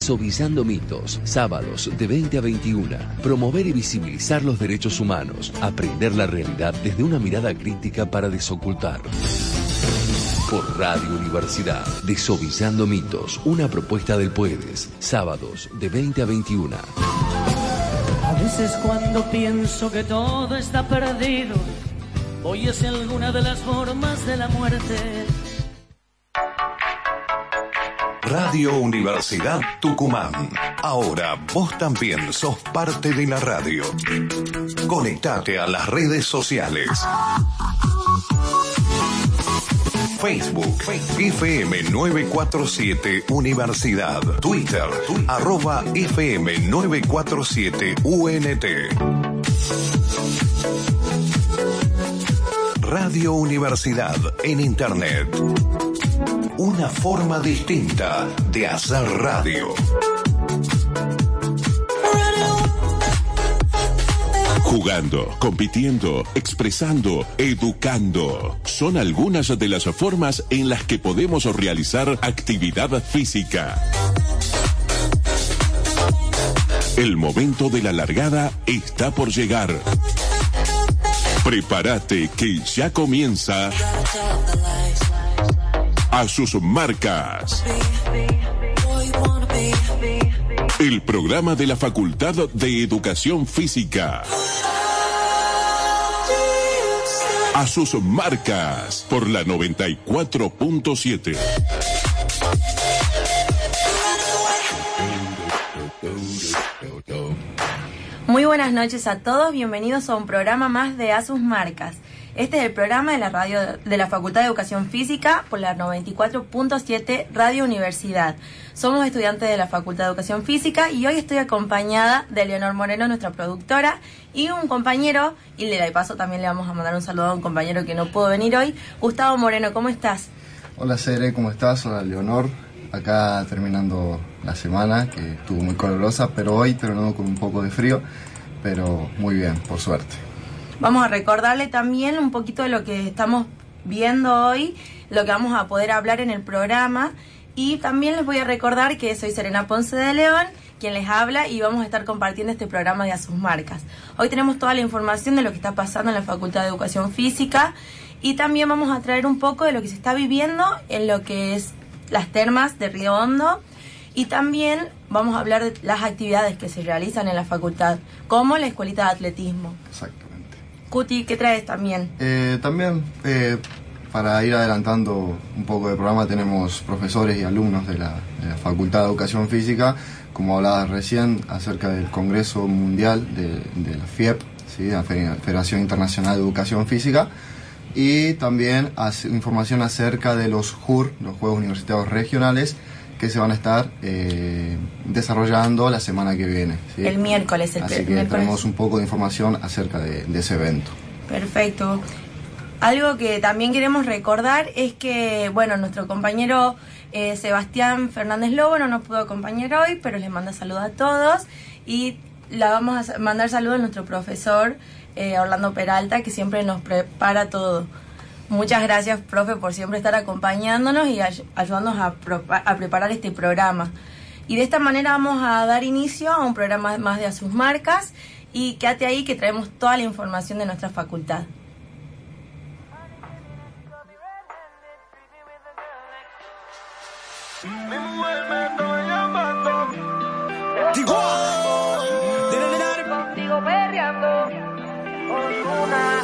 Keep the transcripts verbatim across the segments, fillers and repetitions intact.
Desobillando mitos, sábados de veinte a veintiuna. Promover y visibilizar los derechos humanos. Aprender la realidad desde una mirada crítica para desocultar. Por Radio Universidad. Desobillando mitos. Una propuesta del Puedes. Sábados de veinte a veintiuna. A veces cuando pienso que todo está perdido, voy hacia alguna de las formas de la muerte. Radio Universidad Tucumán. Ahora vos también sos parte de la radio. Conectate a las redes sociales. Facebook, F M nueve cuatro siete Universidad. Twitter, arroba F M nueve cuatro siete U N T. Radio Universidad en Internet. Una forma distinta de hacer radio. Jugando, compitiendo, expresando, educando. Son algunas de las formas en las que podemos realizar actividad física. El momento de la largada está por llegar. Prepárate que ya comienza A Sus Marcas. El programa de la Facultad de Educación Física. A Sus Marcas por la noventa y cuatro punto siete. Muy buenas noches a todos, bienvenidos a un programa más de A Sus Marcas. Este es el programa de la radio de la Facultad de Educación Física por la noventa y cuatro punto siete Radio Universidad. Somos estudiantes de la Facultad de Educación Física y hoy estoy acompañada de Leonor Moreno, nuestra productora, y un compañero, y de paso también le vamos a mandar un saludo a un compañero que no pudo venir hoy, Gustavo Moreno. ¿Cómo estás? Hola Cere, ¿cómo estás? Hola Leonor. Acá terminando la semana, que estuvo muy calurosa, pero hoy terminando con un poco de frío, pero muy bien, por suerte. Vamos a recordarle también un poquito de lo que estamos viendo hoy, lo que vamos a poder hablar en el programa, y también les voy a recordar que soy Serena Ponce de León, quien les habla, y vamos a estar compartiendo este programa de A Sus Marcas. Hoy tenemos toda la información de lo que está pasando en la Facultad de Educación Física, y también vamos a traer un poco de lo que se está viviendo en lo que es las termas de Río Hondo, y también vamos a hablar de las actividades que se realizan en la facultad, como la escuelita de atletismo. Exactamente. Cuti, ¿qué traes también? Eh, también, eh, para ir adelantando un poco del programa, tenemos profesores y alumnos de la, de la Facultad de Educación Física, como hablabas recién, acerca del Congreso Mundial de, de la F I E P, ¿sí? La Federación Internacional de Educación Física, y también hace, información acerca de los J U R, los Juegos Universitarios Regionales, que se van a estar eh, desarrollando la semana que viene, ¿sí? El miércoles. El Así que miércoles. tenemos un poco de información acerca de, de ese evento. Perfecto. Algo que también queremos recordar es que, bueno, nuestro compañero eh, Sebastián Fernández Lobo no nos pudo acompañar hoy, pero les manda saludos a todos, y la vamos a mandar saludos a nuestro profesor eh, Orlando Peralta, que siempre nos prepara todo. Muchas gracias, profe, por siempre estar acompañándonos y ay- ayudándonos a, pro- a preparar este programa. Y de esta manera vamos a dar inicio a un programa más de A Sus Marcas, y quédate ahí que traemos toda la información de nuestra facultad. Contigo perreando con una.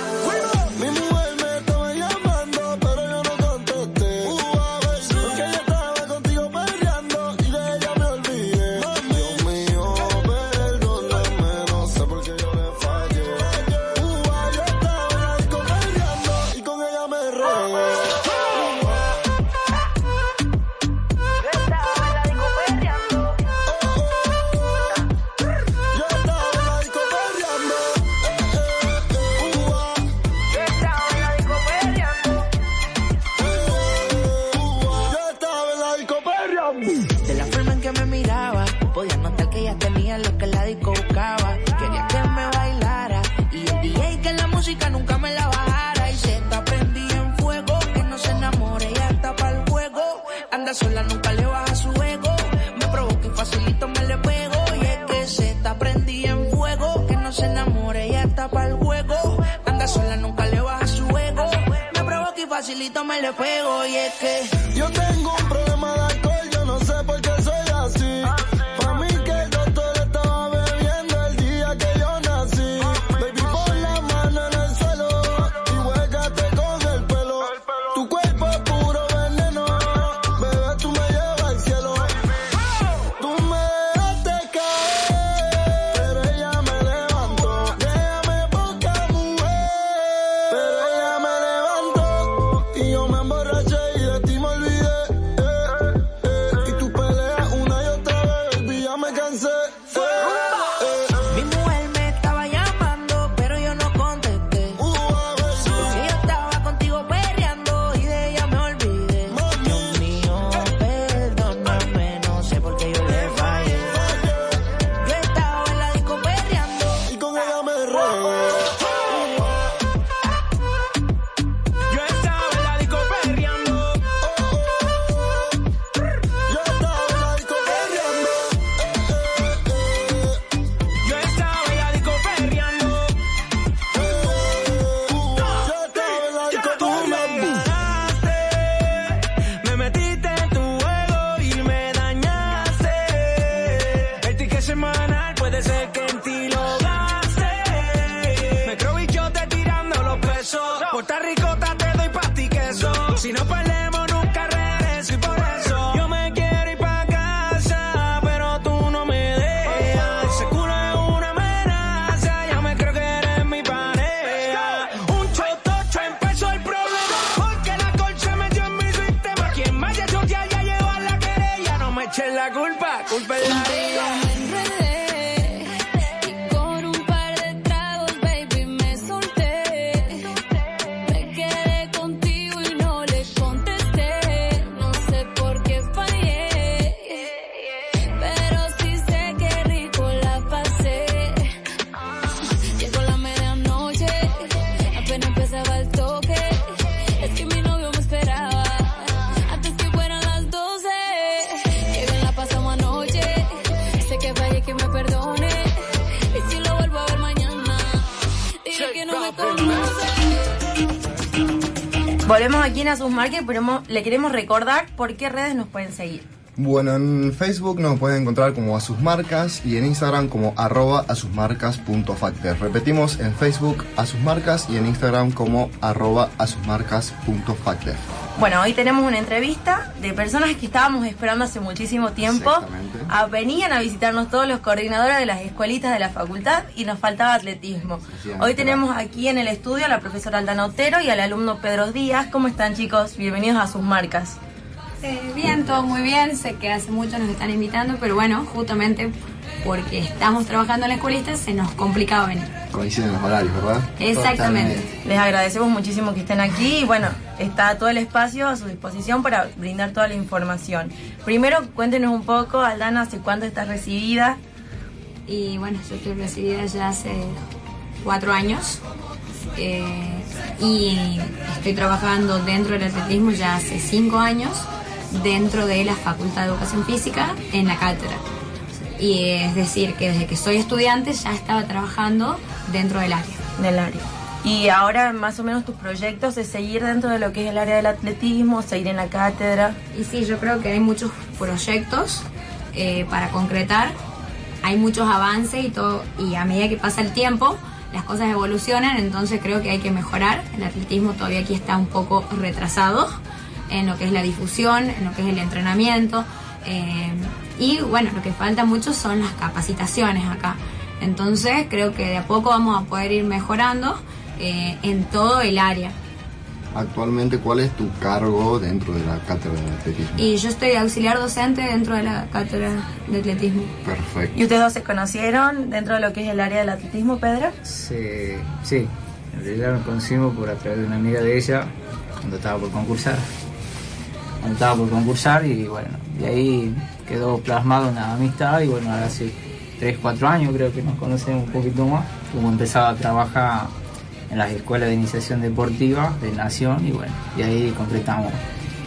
De la forma en que me miraba, podía notar que ella tenía lo que la disco buscaba. Quería que me bailara y el D J que la música nunca me la bajara. Y se está prendida en fuego, que no se enamore, ella está para el juego. Anda sola, nunca le baja su ego. Me provoca y facilita poquito me le pego. Y es que yo tengo un problema de alcohol, yo no sé por qué soy así. Pa' mí que el doctor estaba bebiendo el día que yo nací. Baby, pon la mano en el suelo y huégate con el pelo. Tu cuerpo es puro veneno, bebé, tú me llevas al cielo. Tú me dejaste caer, pero ella me levantó. Déjame poca mujer, pero ella me levantó. Y yo me emborraché y de ti me olvidé. Eh, eh, y tú peleas una y otra vez, baby, ya me cansé. Eh, eh. mi mujer me estaba llamando, pero yo no contesté. Uh, a ver, sí. Si yo estaba contigo perreando y de ella me olvidé. Dios mío, perdóname, no sé por qué yo le fallé. Yo estaba en la disco perreando. Y con ella me regué. Yo estaba en la disco perreando. Yo estaba en la disco perreando. Yo estaba en la disco perreando. Yo estaba en la disco Tú me perreando. ganaste, me metiste en tu juego y me dañaste. El ticket semanal puede ser que en ti lo gaste. Me creo bichote tirando los pesos. Puerto Ricota te doy pa' ti queso. Si no perdemos nunca regreso y por eso yo me quiero ir pa' casa, pero tú no me dejas. Ese culo es una amenaza, ya me creo que eres mi pareja. Un chotocho empezó el problema, porque la colcha metió en mi sistema. Quien vaya a chotear ya lleva la querella. No me eches la culpa, culpa es la mía. Me enredé y con un par de tragos, baby, me solté. Me quedé contigo y no le contesté. No sé por qué fallé, pero sí sé que rico la pasé. Llegó la medianoche, apenas empezaba el toque. Es que mi novio me esperaba antes que fueran las doce. Que bien la pasamos anoche. Sé que fallé, que me perdone. Y si lo vuelvo a ver mañana, dile que no me conoce. Volvemos aquí en A Sus Marcas, pero mo- le queremos recordar por qué redes nos pueden seguir. Bueno, en Facebook nos pueden encontrar como A Sus Marcas y en Instagram como arroba asusmarcas.factef. Repetimos, en Facebook A Sus Marcas y en Instagram como arroba asusmarcas.factef. Bueno, hoy tenemos una entrevista de personas que estábamos esperando hace muchísimo tiempo. Exactamente. Ah, venían a visitarnos todos los coordinadores de las escuelitas de la facultad y nos faltaba atletismo. Así es, Hoy claro. tenemos aquí en el estudio a la profesora Aldana Otero y al alumno Pedro Díaz. ¿Cómo están, chicos? Bienvenidos a Sus Marcas. Eh, bien, todo muy bien. Sé que hace mucho nos están invitando, pero bueno, justamente porque estamos trabajando en la escuelita se nos complicaba venir. Coinciden los horarios, ¿verdad? Exactamente. Les agradecemos muchísimo que estén aquí y bueno, está todo el espacio a su disposición para brindar toda la información. Primero, cuéntenos un poco, Aldana, ¿hace cuánto estás recibida? Y bueno, yo estoy recibida ya hace cuatro años eh, y estoy trabajando dentro del atletismo ya hace cinco años dentro de la Facultad de Educación Física en la cátedra. Y es decir, que desde que soy estudiante ya estaba trabajando dentro del área. Del área. Y ahora más o menos tus proyectos es seguir dentro de lo que es el área del atletismo, seguir en la cátedra. Y sí, yo creo que hay muchos proyectos eh, para concretar, hay muchos avances y todo, y a medida que pasa el tiempo, las cosas evolucionan, entonces creo que hay que mejorar. El atletismo todavía aquí está un poco retrasado en lo que es la difusión, en lo que es el entrenamiento, eh, y bueno, lo que falta mucho son las capacitaciones acá. Entonces creo que de a poco vamos a poder ir mejorando eh, en todo el área. Actualmente, ¿cuál es tu cargo dentro de la cátedra de atletismo? Y yo estoy auxiliar docente dentro de la cátedra de atletismo. Perfecto. ¿Y ustedes dos se conocieron dentro de lo que es el área del atletismo, Pedro? Sí, sí. En realidad nos conocimos por a través de una amiga de ella cuando estaba por concursar. Cuando estaba por concursar y bueno, de ahí quedó plasmada una amistad y bueno, ahora hace tres, cuatro años creo que nos conocemos un poquito más. Como empezaba a trabajar en las escuelas de iniciación deportiva de Nación y bueno, y ahí concretamos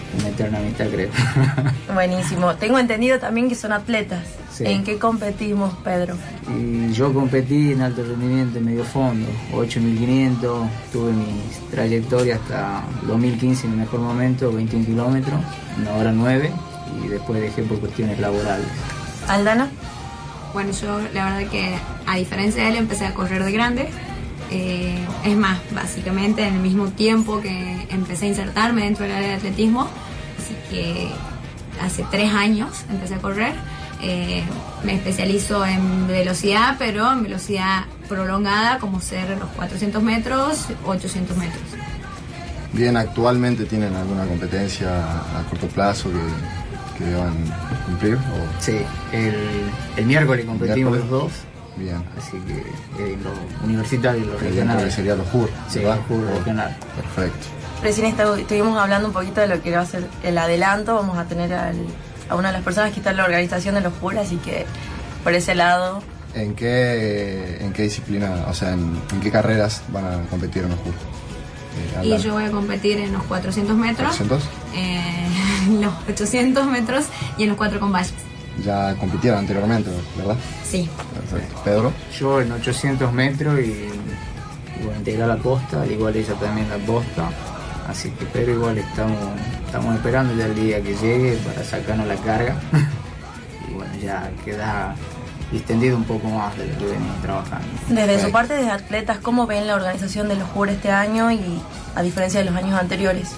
una eterna amistad, creo. Buenísimo. Tengo entendido también que son atletas. Sí. ¿En qué competimos, Pedro? Y yo competí en alto rendimiento en medio fondo, ocho mil quinientos, tuve mi trayectoria hasta dos mil quince en mi mejor momento, veintiún kilómetros, una hora nueve, y después dejé por cuestiones laborales. ¿Aldana? Bueno, yo la verdad que a diferencia de él empecé a correr de grande. Eh, es más, básicamente en el mismo tiempo que empecé a insertarme dentro del área de atletismo, así que hace tres años empecé a correr. Eh, me especializo en velocidad, pero en velocidad prolongada, como ser los cuatrocientos metros, ochocientos metros. Bien, ¿actualmente tienen alguna competencia a corto plazo que, que deban cumplir? ¿O? Sí, el, el miércoles competimos ¿Miércoles? los dos. Bien. Así que eh, los universitarios y los El regionales. que sería los J U R, Sí, ¿verdad? los J U R regional. Perfecto. Recién estu- estuvimos hablando un poquito de lo que va a ser el adelanto. Vamos a tener al, a una de las personas que está en la organización de los J U R, así que por ese lado... ¿En qué, en qué disciplina, o sea, en, en qué carreras van a competir en los J U R? Eh, Y Aldana. yo voy a competir en los cuatrocientos metros, ¿cuatrocientos? eh, en los ochocientos metros y en los cuatro con vallas. Ya compitieron anteriormente, ¿verdad? Sí. Perfecto. ¿Pedro? Yo en ochocientos metros y, y bueno, integrar la posta, al igual ella también la posta. Así que, pero igual estamos, estamos esperando ya el día que llegue para sacarnos la carga. Y bueno, ya queda distendido un poco más de lo que venimos trabajando. Desde Ok. su parte de atletas, ¿cómo ven la organización de los J U R este año y a diferencia de los años anteriores?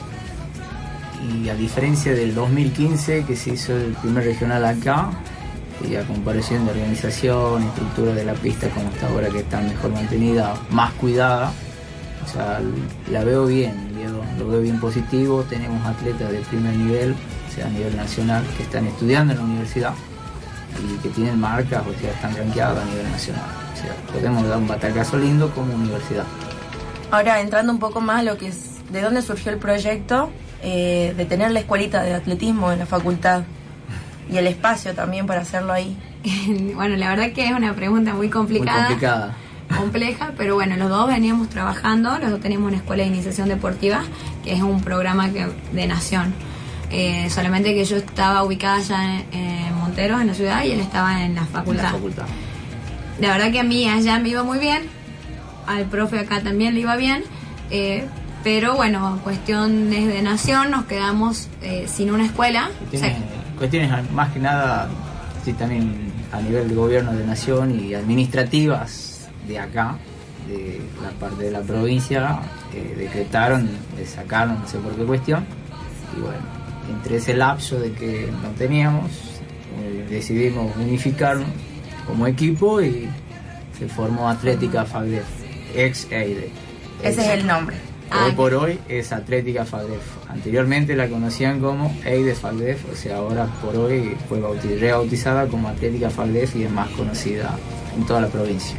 Y a diferencia del dos mil quince, que se hizo el primer regional acá, y a comparación de organización, estructura de la pista como está ahora, que está mejor mantenida, más cuidada, o sea, la veo bien, veo- lo veo bien positivo. Tenemos atletas de primer nivel, o sea, a nivel nacional, que están estudiando en la universidad y que tienen marcas, o sea, están rankeados a nivel nacional. O sea, podemos dar un batacazo lindo como universidad. Ahora, entrando un poco más a lo que es, ¿de dónde surgió el proyecto eh, de tener la escuelita de atletismo en la facultad? Y el espacio también para hacerlo ahí. Bueno, la verdad que es una pregunta muy complicada. Muy complicada. compleja, pero bueno, los dos veníamos trabajando, los dos teníamos una escuela de iniciación deportiva, que es un programa que, de nación. Eh, solamente que yo estaba ubicada allá en, en Monteros, en la ciudad, y él estaba en la facultad. La facultad. La verdad que a mí allá me iba muy bien, al profe acá también le iba bien, eh, pero bueno, cuestiones de nación nos quedamos eh, sin una escuela. Cuestiones, cuestiones más que nada, sí, también a nivel de gobierno de nación y administrativas de acá, de la parte de la provincia, eh, decretaron, le sacaron, no sé por qué cuestión, y bueno, entre ese lapso de que no teníamos, eh, decidimos unificarnos como equipo y se formó Atlética Fagdef, ex EIDE. Ese es el nombre. Hoy por hoy es Atlética Fagdef. Anteriormente la conocían como EIDE Fagdef, o sea, ahora por hoy fue bautiz- rebautizada como Atlética Fagdef y es más conocida en toda la provincia.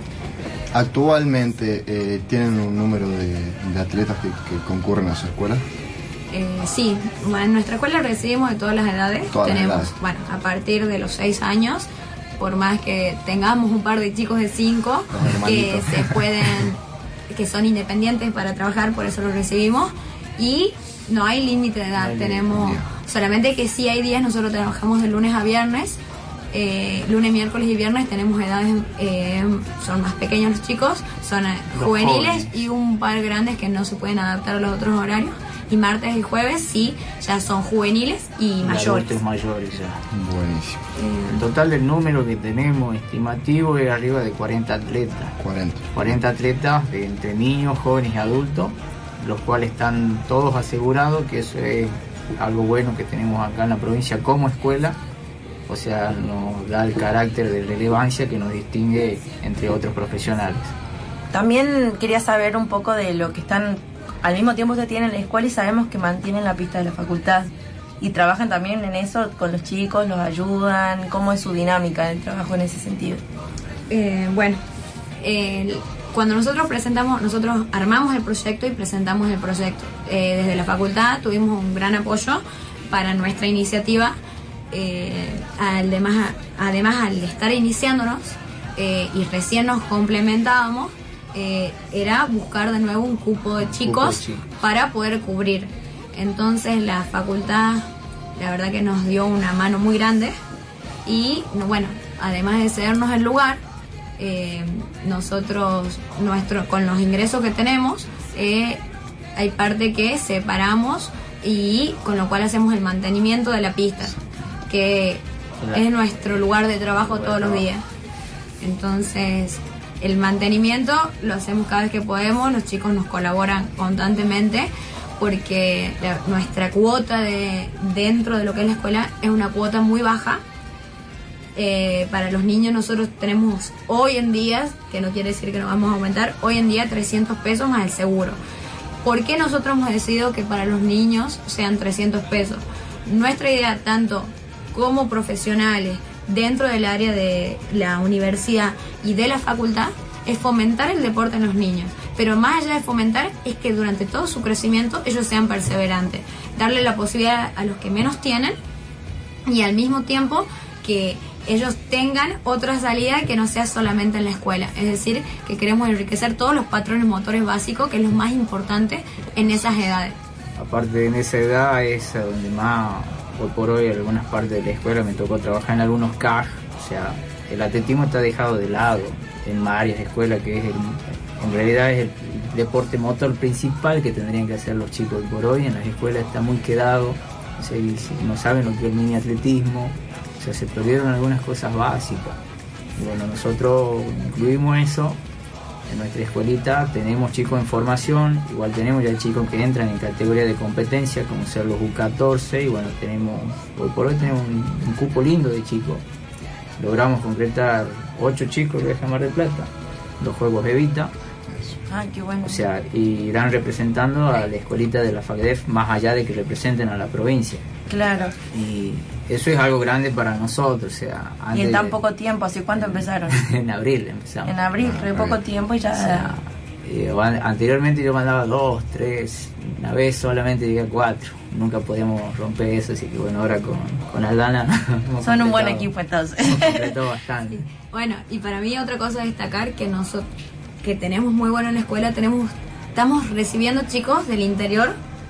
Actualmente eh, tienen un número de, de atletas que, que concurren a su escuela. Eh, sí, bueno, en nuestra escuela recibimos de todas las edades. Todas las Tenemos, edades. bueno, a partir de los seis años, por más que tengamos un par de chicos de cinco Los que hermanitos. se pueden, que son independientes para trabajar, por eso los recibimos. Y no hay límite de edad, No hay límite, tenemos, bien. solamente que sí hay días, nosotros trabajamos de lunes a viernes. Eh, lunes, miércoles y viernes tenemos edades, eh, son más pequeños los chicos, son eh, Los juveniles jóvenes. y un par grandes que no se pueden adaptar a los otros horarios. Y martes y jueves sí, ya son juveniles y Y mayores. adultos mayores ya. Buenísimo. En total del número que tenemos estimativo es arriba de cuarenta atletas. cuarenta. cuarenta atletas de entre niños, jóvenes y adultos, los cuales están todos asegurados, que eso es algo bueno que tenemos acá en la provincia como escuela. O sea, nos da el carácter de relevancia que nos distingue entre otros profesionales. También quería saber un poco de lo que están, al mismo tiempo ustedes tienen la escuela y sabemos que mantienen la pista de la facultad y trabajan también en eso con los chicos, los ayudan, ¿cómo es su dinámica del trabajo en ese sentido? Eh, bueno, el- cuando nosotros presentamos, nosotros armamos el proyecto y presentamos el proyecto. Eh, desde la facultad tuvimos un gran apoyo para nuestra iniciativa. Eh, además, además, al estar iniciándonos eh, y recién nos complementábamos, eh, era buscar de nuevo un cupo de chicos chicos. para poder cubrir. Entonces la facultad, la verdad que nos dio una mano muy grande y bueno, además de cedernos el lugar, eh, nosotros, nuestro, con los ingresos que tenemos, eh, hay parte que separamos y con lo cual hacemos el mantenimiento de la pista, que es nuestro lugar de trabajo todos los días. Entonces, el mantenimiento lo hacemos cada vez que podemos, los chicos nos colaboran constantemente porque la, nuestra cuota de dentro de lo que es la escuela es una cuota muy baja. Eh, para los niños nosotros tenemos hoy en día, que no quiere decir que no vamos a aumentar, hoy en día trescientos pesos más el seguro. ¿Por qué nosotros hemos decidido que para los niños sean trescientos pesos? Nuestra idea, tanto como profesionales dentro del área de la universidad y de la facultad, es fomentar el deporte en los niños, pero más allá de fomentar es que durante todo su crecimiento ellos sean perseverantes, darle la posibilidad a los que menos tienen y al mismo tiempo que ellos tengan otra salida que no sea solamente en la escuela. Es decir, que queremos enriquecer todos los patrones motores básicos, que es lo más importante en esas edades. Aparte, en esa edad es donde más, hoy por hoy, en algunas partes de la escuela me tocó trabajar en algunos C A G, o sea, el atletismo está dejado de lado en varias escuelas, que es el, en realidad es el deporte motor principal que tendrían que hacer los chicos hoy por hoy. En las escuelas está muy quedado, o sea, no saben lo que es el mini atletismo. O sea, se perdieron algunas cosas básicas. Y bueno, nosotros incluimos eso en nuestra escuelita. Tenemos chicos en formación, igual tenemos ya chicos que entran en categoría de competencia, como ser los U catorce, y bueno, tenemos, hoy por hoy tenemos un, un cupo lindo de chicos. Logramos concretar ocho chicos de Mar del Plata, los Juegos Evita. Ah, qué bueno. O sea, irán representando a la escuelita de la FACDEF, más allá de que representen a la provincia. Claro. Y eso es algo grande para nosotros, o sea... Y en tan poco tiempo, ¿así cuánto empezaron? En abril empezamos. En abril, re ah, poco tiempo y ya... O sea, eh, anteriormente yo mandaba dos, tres, una vez solamente llegué a cuatro. Nunca podíamos romper eso, así que bueno, ahora con, con Aldana... Son un buen equipo entonces. Hemos completado bastante. Sí. Bueno, y para mí otra cosa a destacar, que nosotros, que tenemos muy bueno en la escuela, tenemos estamos recibiendo chicos del interior,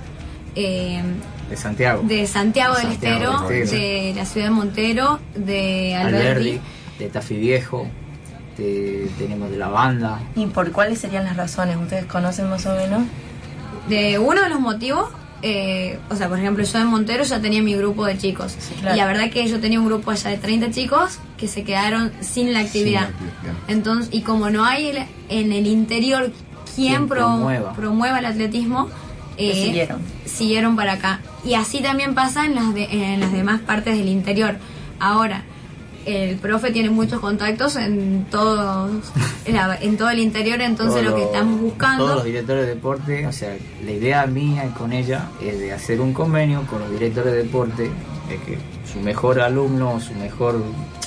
eh, de Santiago, de Santiago, de del Santiago Estero, de, de la ciudad de Montero, de Alberdi, Alberdi de Tafí Viejo, de, tenemos de la banda. ¿Y por cuáles serían las razones? ¿Ustedes conocen más o menos? De uno de los motivos, eh, o sea, por ejemplo, yo en Montero ya tenía mi grupo de chicos, sí, claro. Y la verdad que yo tenía un grupo allá de treinta chicos que se quedaron sin la actividad. Sin la actividad. Entonces, y como no hay el, en el interior quien pro, promueva. promueva el atletismo, eh, siguieron. siguieron para acá. Y así también pasa en las, de, en las demás partes del interior. Ahora, el profe tiene muchos contactos en todos en, la, en todo el interior, entonces todo lo que estamos buscando... Todos los directores de deporte, o sea, la idea mía con ella es de hacer un convenio con los directores de deporte, de que su mejor alumno, su mejor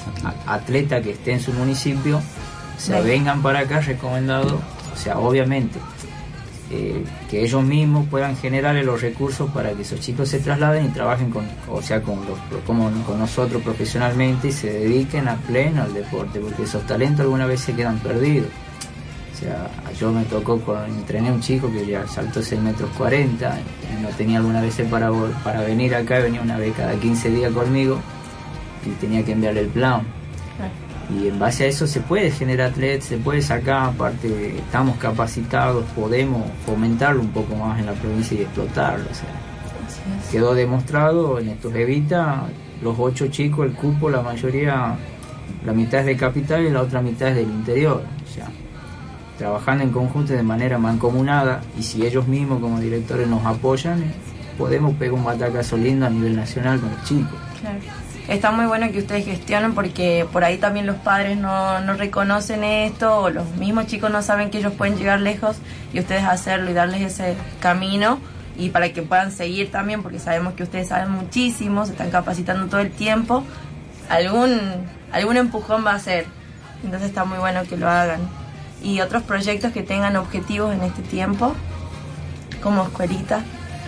atleta que esté en su municipio, o sea, vengan para acá recomendados, o sea, obviamente... Eh, que ellos mismos puedan generar los recursos para que esos chicos se trasladen y trabajen con, o sea, con, los, como, con nosotros profesionalmente y se dediquen a pleno al deporte, porque esos talentos alguna vez se quedan perdidos. O sea, yo me tocó, con, entrené un chico que ya saltó seis metros cuarenta y no tenía alguna vez para, para venir acá, venía una vez cada quince días conmigo y tenía que enviarle el plan. Y en base a eso se puede generar atletas, se puede sacar, aparte estamos capacitados, podemos fomentarlo un poco más en la provincia y explotarlo. O sea, quedó demostrado en estos Evita, los ocho chicos, el cupo, la mayoría, la mitad es de capital y la otra mitad es del interior. O sea, trabajando en conjunto de manera mancomunada, y si ellos mismos como directores nos apoyan, podemos pegar un batacazo lindo a nivel nacional con los chicos. Claro. Está muy bueno que ustedes gestionen, porque por ahí también los padres no, no reconocen esto, o los mismos chicos no saben que ellos pueden llegar lejos, y ustedes hacerlo y darles ese camino, y para que puedan seguir también, porque sabemos que ustedes saben muchísimo, se están capacitando todo el tiempo, algún, algún empujón va a ser. Entonces está muy bueno que lo hagan. Y otros proyectos que tengan objetivos en este tiempo, como escuelita.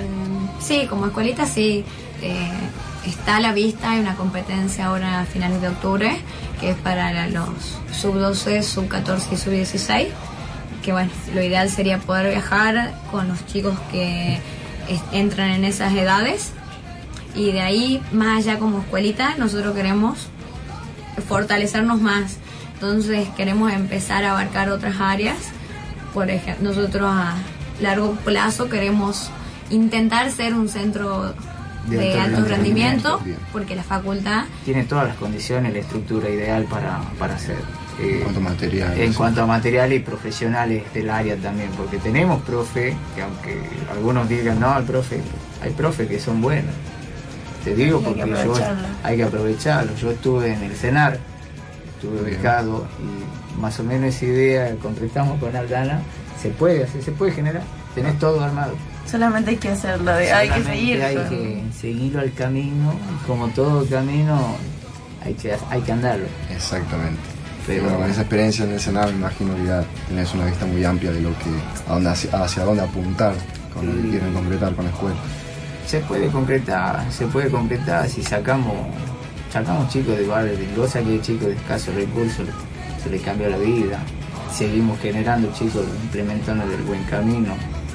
Sí, como escuelita sí. Eh, está a la vista, hay una competencia ahora a finales de octubre que es para los sub doce, sub catorce y sub dieciséis, que bueno, lo ideal sería poder viajar con los chicos que es- entran en esas edades. Y de ahí, más allá como escuelita, nosotros queremos fortalecernos más. Entonces queremos empezar a abarcar otras áreas. Por ejemplo, nosotros a largo plazo queremos intentar ser un centro De de, alto alto rendimiento, rendimiento, bien. porque la facultad Tiene todas las condiciones, la estructura ideal para, para hacer. Eh, En cuanto a material. en cuanto a materiales y profesionales del área también, porque tenemos profe, que aunque algunos digan, no, el profe, hay profes que son buenos. Te digo Hay que porque yo aprovecharlo. hay que aprovecharlo. Yo estuve en el CENAR, estuve becado y más o menos esa idea concretamos con Aldana, se puede hacer, se puede generar, tenés todo armado. Solamente hay que hacerlo, de- hay que Solamente seguir. hay que seguirlo al camino, y como todo camino hay que, hay que andarlo. Exactamente. Pero- Bueno, con esa experiencia en el Senado me imagino que ya tenés una vista muy amplia de lo que, a dónde, hacia, hacia dónde apuntar con lo que Sí. quieren concretar con la escuela. Se puede concretar, se puede concretar si sacamos sacamos chicos de barrio de Mendoza, que hay chicos de escasos recursos, se les cambia la vida. Seguimos generando chicos, implementando el buen camino.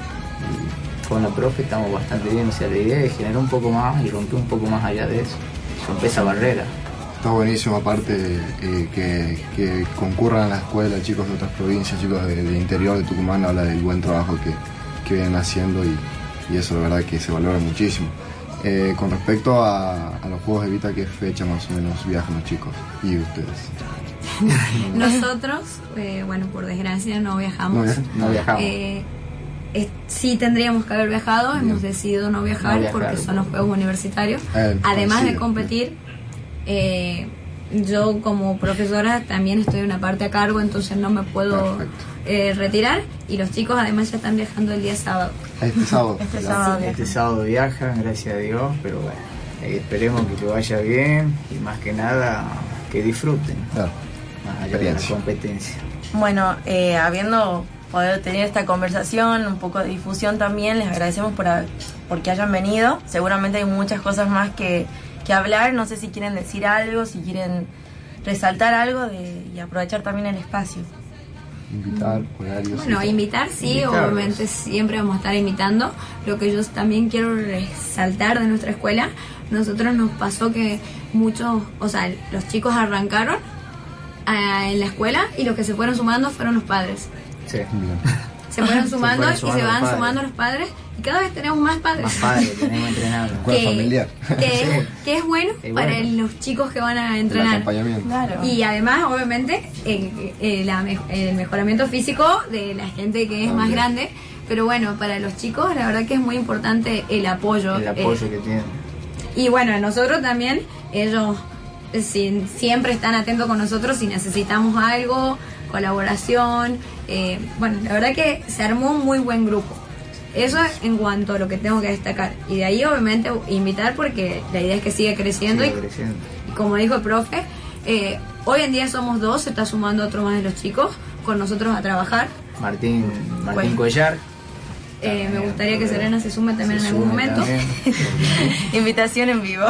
Y con la profe estamos bastante bien, o sea, la idea es generar un poco más y romper un poco más allá de eso, romper esa barrera. Está buenísimo, aparte eh, que, que concurran a la escuela chicos de otras provincias, chicos de- del interior de Tucumán, habla del buen trabajo que, que vienen haciendo y, y eso la verdad que se valora muchísimo. Eh, con respecto a, a los Juegos de Vita, ¿qué fecha más o menos viajan los chicos y ustedes? nosotros, eh, bueno, por desgracia no viajamos. No via- no viajamos. Eh, eh, sí tendríamos que haber viajado, Bien. hemos decidido no viajar, No viajar, porque son los Juegos Universitarios. Eh, Además de coincido. competir, eh, yo como profesora también estoy una parte a cargo, entonces no me puedo eh, retirar. Y los chicos además ya están viajando el día sábado. Este sábado. Este Ya. sábado. Este sábado viajan, gracias a Dios, pero bueno, eh, esperemos que te vaya bien y más que nada que disfruten, Claro. más allá de la Experiencia. competencia. Bueno, eh, habiendo podido tener esta conversación, un poco de difusión también, les agradecemos por, ha- porque hayan venido. Seguramente hay muchas cosas más que, que hablar. No sé si quieren decir algo, si quieren resaltar algo de, y aprovechar también el espacio. Invitar, horarios. Bueno, y- invitar sí, Invitarlos. obviamente siempre vamos a estar invitando. Lo que yo también quiero resaltar de nuestra escuela, nosotros nos pasó que muchos, o sea, los chicos arrancaron ah, en la escuela y los que se fueron sumando fueron los padres. Sí. Bien. Se fueron Se sumando fueron y sumando se los van padres. sumando los padres y cada vez tenemos más padres. Más padres tenemos entrenando. Escuela familiar. que, Sí. que es bueno Es para bueno. los chicos que van a El entrenar. acompañamiento. Claro. Y además, obviamente, eh, eh, la me- el mejoramiento físico de la gente que es más También. grande. Pero bueno, para los chicos, la verdad que es muy importante el apoyo. El apoyo eh, que tienen. y bueno, nosotros también, ellos eh, si- siempre están atentos con nosotros si necesitamos algo, colaboración. eh, bueno, la verdad que se armó un muy buen grupo. Eso es en cuanto a lo que tengo que destacar. Y de ahí, obviamente, invitar porque la idea es que siga creciendo. Sigue y, creciendo. y como dijo el profe, eh, hoy en día somos dos, se está sumando otro más de los chicos con nosotros a trabajar. Martín, Martín Bueno. Cuellar. Eh, me gustaría que Serena se sume también Se en algún sume momento. también. Invitación en vivo.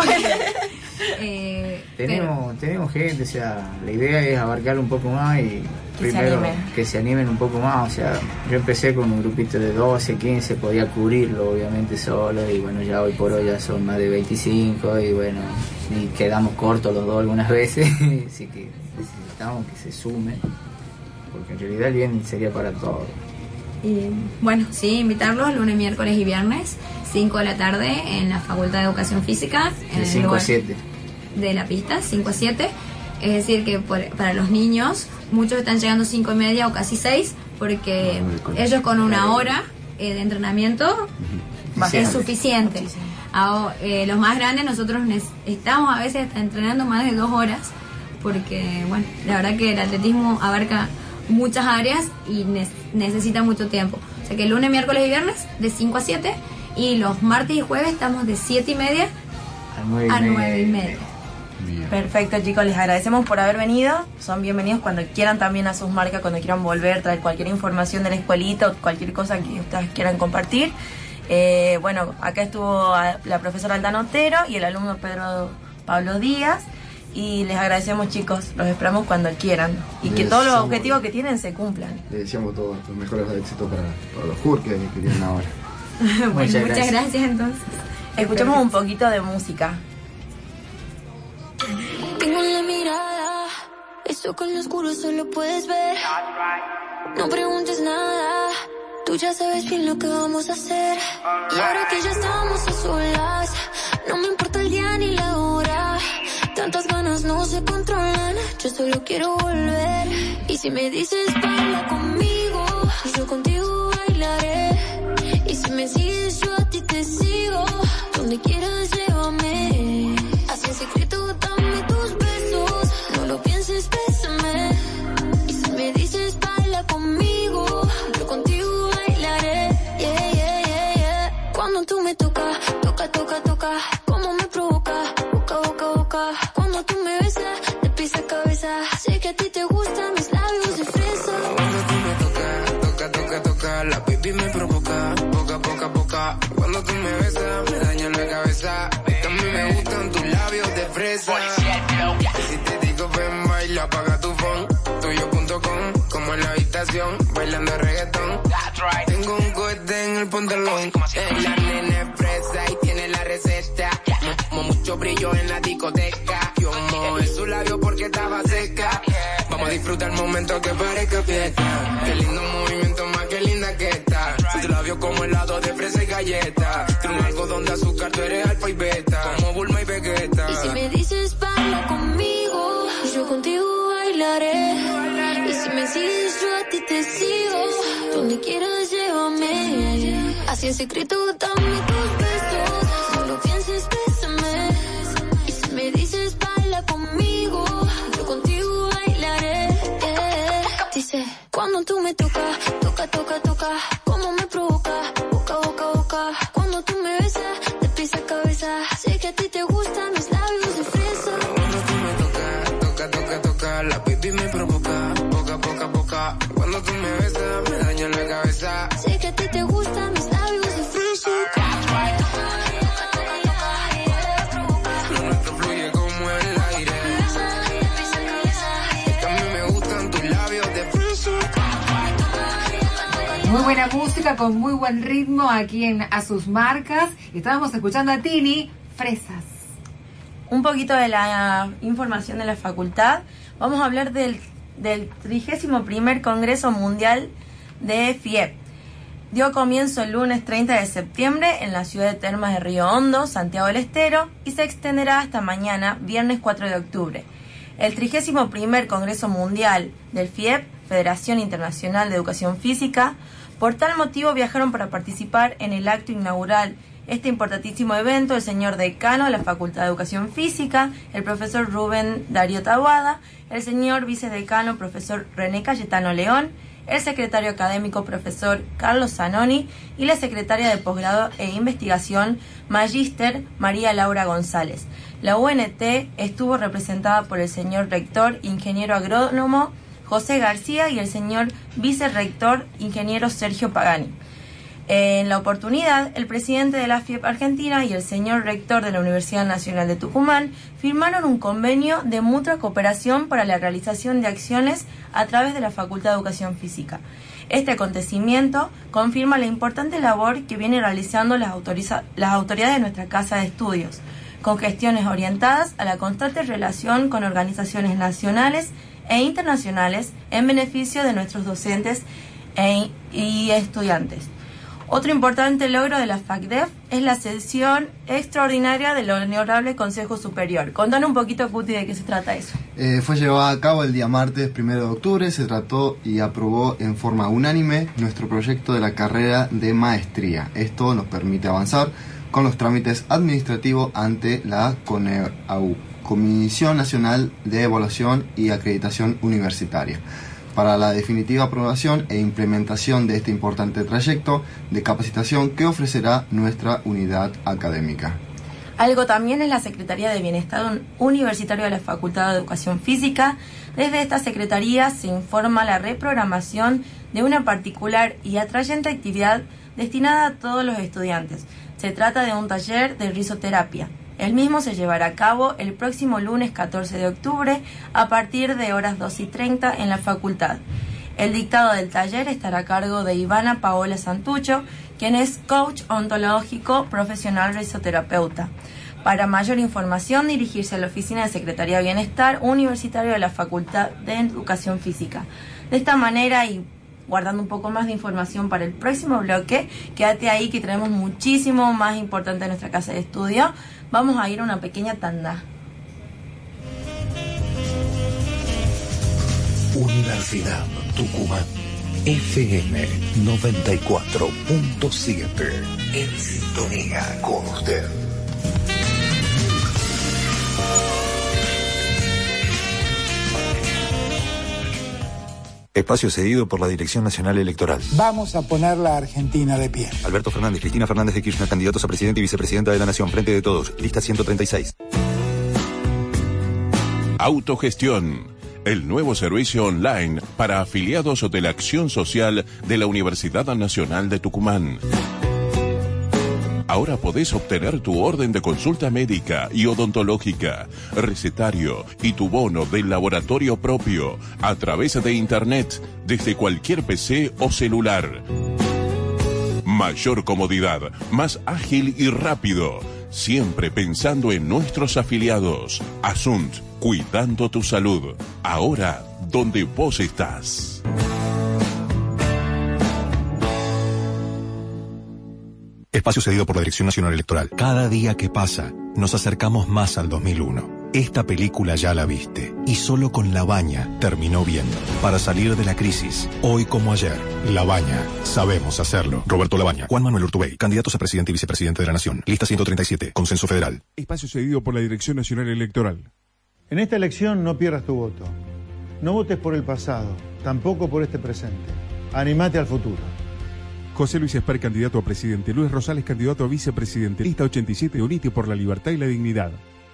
Eh, pero- Tenemos, tenemos gente, o sea, la idea es abarcar un poco más y Que se primero animen. que se animen un poco más, o sea, yo empecé con un grupito de doce, quince, podía cubrirlo obviamente solo y bueno, ya hoy por hoy ya son más de veinticinco y bueno, y quedamos cortos los dos algunas veces, así que necesitamos que se sumen, porque en realidad el bien sería para todos. Y bueno, sí, invitarlos lunes, miércoles y viernes, cinco de la tarde en la Facultad de Educación Física. En De el cinco a lugar siete. De la pista, cinco a siete. Es decir, que por- para los niños, muchos están llegando cinco y media o casi seis, porque Ah, muy cool. ellos con una hora eh, de entrenamiento es suficiente. A- eh, los más grandes, nosotros nes- estamos a veces hasta entrenando más de dos horas, porque bueno, la verdad que el atletismo abarca muchas áreas y ne- necesita mucho tiempo. O sea que lunes, miércoles y viernes de cinco a siete, y los martes y jueves estamos de siete y media A nueve y a media. nueve y media. Bien. Perfecto, chicos, les agradecemos por haber venido. Son bienvenidos cuando quieran también a sus marcas, cuando quieran volver, traer cualquier información de la escuelita o cualquier cosa que ustedes quieran compartir. Eh, bueno, acá estuvo a- la profesora Aldana Otero y el alumno Pedro Pablo Díaz. Y les agradecemos, chicos, los esperamos cuando quieran. Y que Les todos los somos- objetivos que tienen se cumplan. Le deseamos todos los mejores éxitos para, para los J U R que, que vienen ahora. Bueno, muchas, Muchas gracias. gracias. entonces. Escuchemos un poquito de música. Tengo en la mirada, eso con lo oscuro solo puedes ver. No preguntes nada, tú ya sabes bien lo que vamos a hacer. Y ahora que ya estamos a solas, no me importa el día ni la hora. Tantas ganas no se controlan, yo solo quiero volver. Y si me dices baila conmigo, yo contigo bailaré. Y si me sigues yo a ti te sigo, donde quieras llévame. Así en secreto dame tus besos, no lo pienses, bésame. Y si me dices baila conmigo, yo contigo bailaré. Yeah, yeah, yeah, yeah. Cuando tú me tocas, toca, toca, toca, como me provoca, boca, boca, boca. Cuando tú me besas, de pies a cabeza, sé que a ti te gustan mis labios de fresa. Cuando tú me tocas, toca, toca, toca, la baby me provoca, boca, boca, boca. Cuando tú me besas, me daña la cabeza. Que a mí me gustan tus labios de fresa. Y si te digo ven, baila, apaga tu phone, tuyo punto com, como en la habitación, bailando reggaetón. Tengo un cohete en el pantalón, en la nena es fresa y tiene la receta. Mo, mo, mucho brillo en la discoteca. Yo mojé su labio porque estaba seca. Vamos a disfrutar el momento que parezca fiesta. Qué lindo movimiento, más que linda que está. Tu labio como helado de fresa y galleta. Tiene un algodón de azúcar, tú eres alfa y beta. Como Bulma y Vegeta. Y si me dices baila conmigo, yo contigo bailaré. Y si me sigues yo a ti te sigo, donde quieras llévame. Así en secreto dame tus besos, no lo pienses, bésame. Y si me dices baila conmigo, yo contigo bailaré. Eh. Dice, cuando tú me tocas, toca, toca, toca, como me provoca, boca, boca, boca. Cuando tú me besas, de pies a cabeza, sé que a ti te gustan mis labios de fresa. Cuando tú me tocas, toca, toca, toca, la baby me provoca, boca, boca, boca. Cuando tú me besas, me daña la cabeza. Sé que a ti te gustan mis labios de fresa. Lo nuestro fluye como el aire. Que a mí me gustan tus labios de fresa. Muy buena música con muy buen ritmo aquí en A Sus Marcas. Y estábamos escuchando a Tini, Fresas. Un poquito de la información de la facultad. Vamos a hablar del, del trigésimo primer Congreso Mundial de F I E P. Dio comienzo el lunes treinta de septiembre en la ciudad de Termas de Río Hondo, Santiago del Estero, y se extenderá hasta mañana, viernes cuatro de octubre. El trigésimo primer Congreso Mundial del F I E P, Federación Internacional de Educación Física, por tal motivo viajaron para participar en el acto inaugural este importantísimo evento el señor decano de la Facultad de Educación Física, el profesor Rubén Darío Taboada, el señor vicedecano profesor René Cayetano León, el secretario académico profesor Carlos Zanoni y la secretaria de posgrado e investigación magíster María Laura González. La U N T estuvo representada por el señor rector ingeniero agrónomo José García y el señor vicerrector ingeniero Sergio Pagani. En la oportunidad, el presidente de la F I E P Argentina y el señor rector de la Universidad Nacional de Tucumán firmaron un convenio de mutua cooperación para la realización de acciones a través de la Facultad de Educación Física. Este acontecimiento confirma la importante labor que vienen realizando las, autoriza- las autoridades de nuestra Casa de Estudios, con gestiones orientadas a la constante relación con organizaciones nacionales e internacionales en beneficio de nuestros docentes e, y estudiantes. Otro importante logro de la FACDEF es la sesión extraordinaria del Honorable Consejo Superior. Contanos un poquito, Cuti, de qué se trata eso. Eh, fue llevada a cabo el día martes primero de octubre. Se trató y aprobó en forma unánime nuestro proyecto de la carrera de maestría. Esto nos permite avanzar con los trámites administrativos ante la CONEAU, Comisión Nacional de Evaluación y Acreditación Universitaria, para la definitiva aprobación e implementación de este importante trayecto de capacitación que ofrecerá nuestra unidad académica. Algo también es la Secretaría de Bienestar Universitario de la Facultad de Educación Física. Desde esta Secretaría se informa la reprogramación de una particular y atrayente actividad destinada a todos los estudiantes. Se trata de un taller de risoterapia. El mismo se llevará a cabo el próximo lunes catorce de octubre a partir de horas dos y treinta en la facultad. El dictado del taller estará a cargo de Ivana Paola Santucho, quien es coach ontológico profesional risoterapeuta. Para mayor información, dirigirse a la Oficina de Secretaría de Bienestar Universitario de la Facultad de Educación Física. De esta manera, y guardando un poco más de información para el próximo bloque, quédate ahí que tenemos muchísimo más importante en nuestra casa de estudio. Vamos a ir a una pequeña tanda. Universidad Tucumán, F M noventa y cuatro punto siete, en sintonía con usted. Espacio cedido por la Dirección Nacional Electoral. Vamos a poner la Argentina de pie. Alberto Fernández, Cristina Fernández de Kirchner, candidatos a presidente y vicepresidenta de la Nación. Frente de Todos, lista ciento treinta y seis. Autogestión, el nuevo servicio online para afiliados de la Acción Social de la Universidad Nacional de Tucumán. Ahora podés obtener tu orden de consulta médica y odontológica, recetario y tu bono del laboratorio propio a través de Internet desde cualquier P C o celular. Mayor comodidad, más ágil y rápido, siempre pensando en nuestros afiliados. Asunt, cuidando tu salud, ahora donde vos estás. Espacio cedido por la Dirección Nacional Electoral. Cada día que pasa, nos acercamos más al dos mil uno. Esta película ya la viste, y solo con La Baña terminó bien. Para salir de la crisis, hoy como ayer, La Baña, sabemos hacerlo. Roberto Labaña, Juan Manuel Urtubey, candidatos a presidente y vicepresidente de la Nación. Lista ciento treinta y siete, Consenso Federal. Espacio cedido por la Dirección Nacional Electoral. En esta elección no pierdas tu voto. No votes por el pasado, tampoco por este presente. Animate al futuro. José Luis Esper, candidato a presidente. Luis Rosales, candidato a vicepresidente. Lista ochenta y siete, Unite por la Libertad y la Dignidad.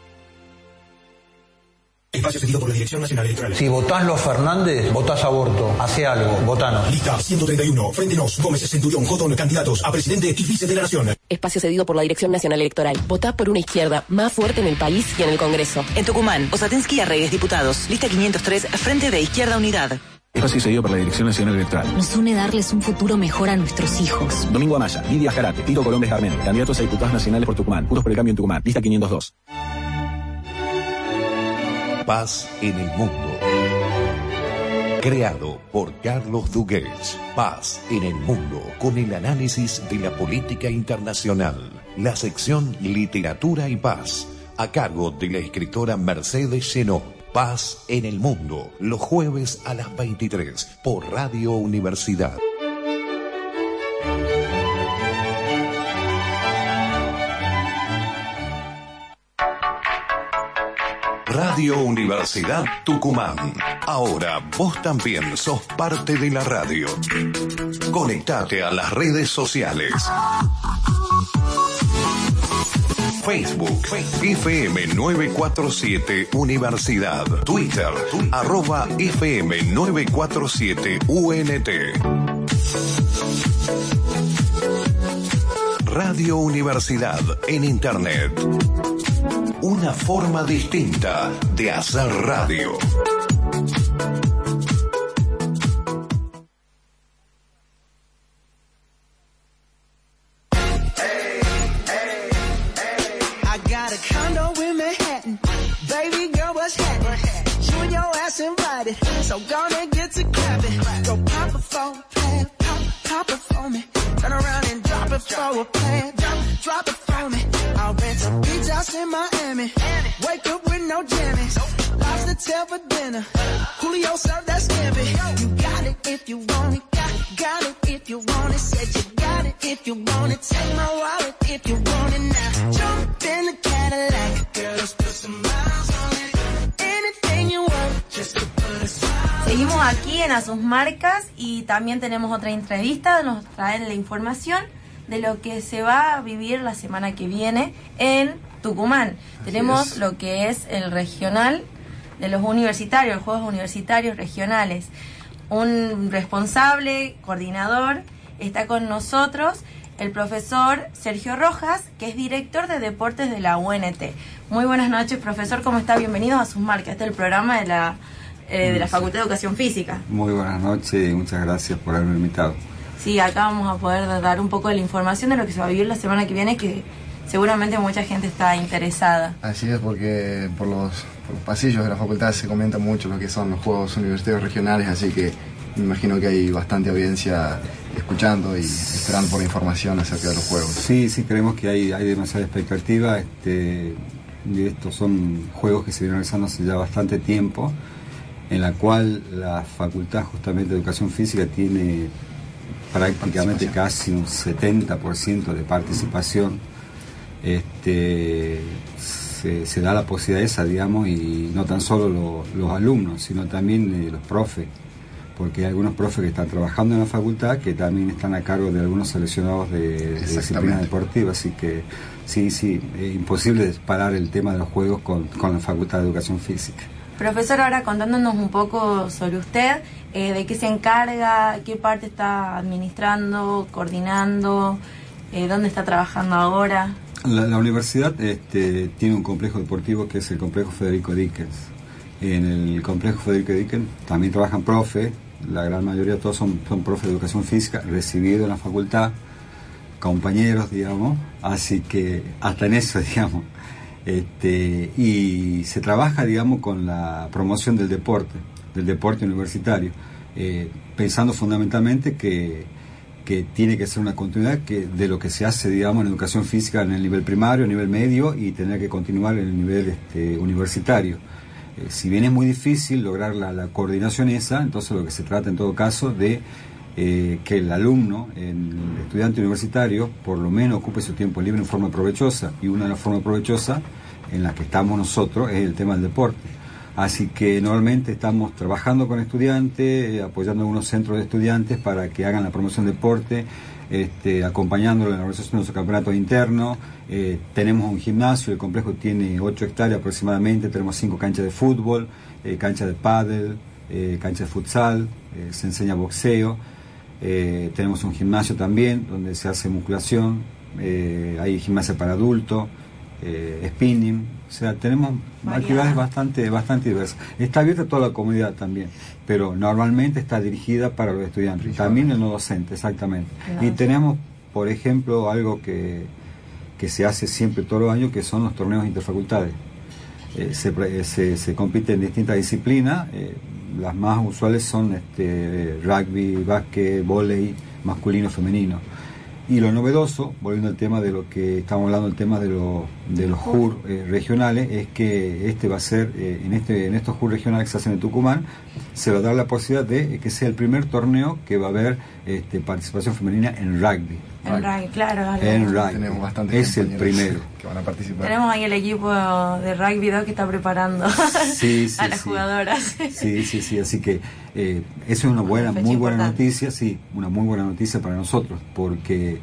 Espacio cedido por la Dirección Nacional Electoral. Si votás los Fernández, votás aborto. Hace algo, votanos. Lista ciento treinta y uno, Frente Nos, Gómez, Centurión, Jotón, candidatos a presidente y vice de la Nación. Espacio cedido por la Dirección Nacional Electoral. Votá por una izquierda más fuerte en el país y en el Congreso. En Tucumán, Osatensky y Arreyes, diputados. Lista quinientos tres, Frente de Izquierda Unidad. Espacio cedido por la Dirección Nacional Electoral. Nos une darles un futuro mejor a nuestros hijos. Domingo Amaya, Lidia Jarate, Tito Colombes Garmen, candidatos a diputados nacionales por Tucumán. Juntos por el Cambio en Tucumán. Lista quinientos dos. Paz en el mundo. Creado por Carlos Duguets. Paz en el mundo, con el análisis de la política internacional. La sección Literatura y Paz, a cargo de la escritora Mercedes Chenó. Paz en el mundo, los jueves a las veintitrés, por Radio Universidad. Radio Universidad Tucumán. Ahora vos también sos parte de la radio. Conectate a las redes sociales. Facebook, F M nueve cuatro siete Universidad. Twitter, arroba F M nueve cuatro siete U N T. Radio Universidad en Internet. Una forma distinta de hacer radio. So gonna get to clapping. Go pop it for a plan, pop, pop it for me. Turn around and drop it for a plan, drop, drop it for me. I'll rent a beach house in Miami. Wake up with no jammies. Lobster tail for dinner. Julio served that scampi. You got it if you want it. Got, got it if you want it. Said you got it if you want it. Take my wallet if you want it now. Jump in the Cadillac. Girl, let's put some miles on it. Anything you want, just to put a smile. Seguimos aquí en A Sus Marcas y también tenemos otra entrevista. Nos traen la información de lo que se va a vivir la semana que viene en Tucumán. Así tenemos es. Lo que es el regional de los universitarios, los Juegos Universitarios Regionales. Un responsable, coordinador, está con nosotros, el profesor Sergio Rojas, que es director de deportes de la U N T. Muy buenas noches, profesor, ¿cómo está? Bienvenidos a Sus Marcas. Este es el programa de la, eh, de la Facultad de Educación Física. Muy buenas noches y muchas gracias por haberme invitado. Sí, acá vamos a poder dar un poco de la información de lo que se va a vivir la semana que viene, que seguramente mucha gente está interesada. Así es, porque por los, por los pasillos de la facultad se comenta mucho lo que son los Juegos Universitarios Regionales, así que me imagino que hay bastante audiencia escuchando y esperando por información acerca de los Juegos. Sí, sí, creemos que hay, hay demasiada expectativa. Este, y estos son juegos que se vienen realizando hace ya bastante tiempo, en la cual la Facultad justamente de Educación Física tiene prácticamente casi un setenta por ciento de participación. Este, se, se da la posibilidad esa, digamos, y no tan solo lo, los alumnos, sino también eh, los profes, porque hay algunos profes que están trabajando en la facultad que también están a cargo de algunos seleccionados de, de disciplinas deportivas, así que sí, sí, es imposible parar el tema de los juegos con, con la Facultad de Educación Física. Profesor, ahora contándonos un poco sobre usted, eh, de qué se encarga, qué parte está administrando, coordinando, eh, dónde está trabajando ahora. La, la universidad este, tiene un complejo deportivo que es el complejo Federico Dickens. En el complejo Federico Dickens también trabajan profes, la gran mayoría todos son, son profes de educación física, recibidos en la facultad, compañeros, digamos, así que hasta en eso, digamos. Este, y se trabaja, digamos, con la promoción del deporte, del deporte universitario, eh, pensando fundamentalmente que, que tiene que ser una continuidad que, de lo que se hace, digamos, en educación física en el nivel primario, nivel medio, y tener que continuar en el nivel este, universitario. Eh, si bien es muy difícil lograr la, la coordinación esa, entonces lo que se trata en todo caso de Eh, que el alumno, el estudiante universitario, por lo menos ocupe su tiempo libre en forma provechosa, y una de las formas provechosas en las que estamos nosotros es el tema del deporte. Así que normalmente estamos trabajando con estudiantes, eh, apoyando a algunos centros de estudiantes para que hagan la promoción del deporte, este, acompañándolo en la organización de los campeonatos internos. Eh, tenemos un gimnasio, el complejo tiene ocho hectáreas aproximadamente, tenemos cinco canchas de fútbol, eh, cancha de pádel, eh, cancha de futsal, eh, se enseña boxeo. Eh, tenemos un gimnasio también donde se hace musculación, eh, hay gimnasia para adultos, eh, spinning, o sea, tenemos Variada. actividades bastante, bastante diversas. Está abierta a toda la comunidad también, pero normalmente está dirigida para los estudiantes, también el no docente, exactamente. No. Y tenemos, por ejemplo, algo que, que se hace siempre todos los años, que son los torneos interfacultades. Eh, se, se, se compite en distintas disciplinas. eh, Las más usuales son este, rugby, básquet, vóley, masculino, femenino. Y lo novedoso, volviendo al tema de lo que estamos hablando, el tema de, lo, de los J U R eh, regionales, es que este va a ser, eh, en, este, en estos J U R regionales que se hacen en Tucumán, se va a dar la posibilidad de que sea el primer torneo que va a haber este, participación femenina en rugby. En rugby, claro. En rugby. Tenemos bastantes es el primero que van a participar. Tenemos ahí el equipo de rugby dos que está preparando sí, sí, a las sí. jugadoras. Sí, sí, sí. Así que eh, eso es una buena, muy buena importante. noticia, sí, una muy buena noticia para nosotros, porque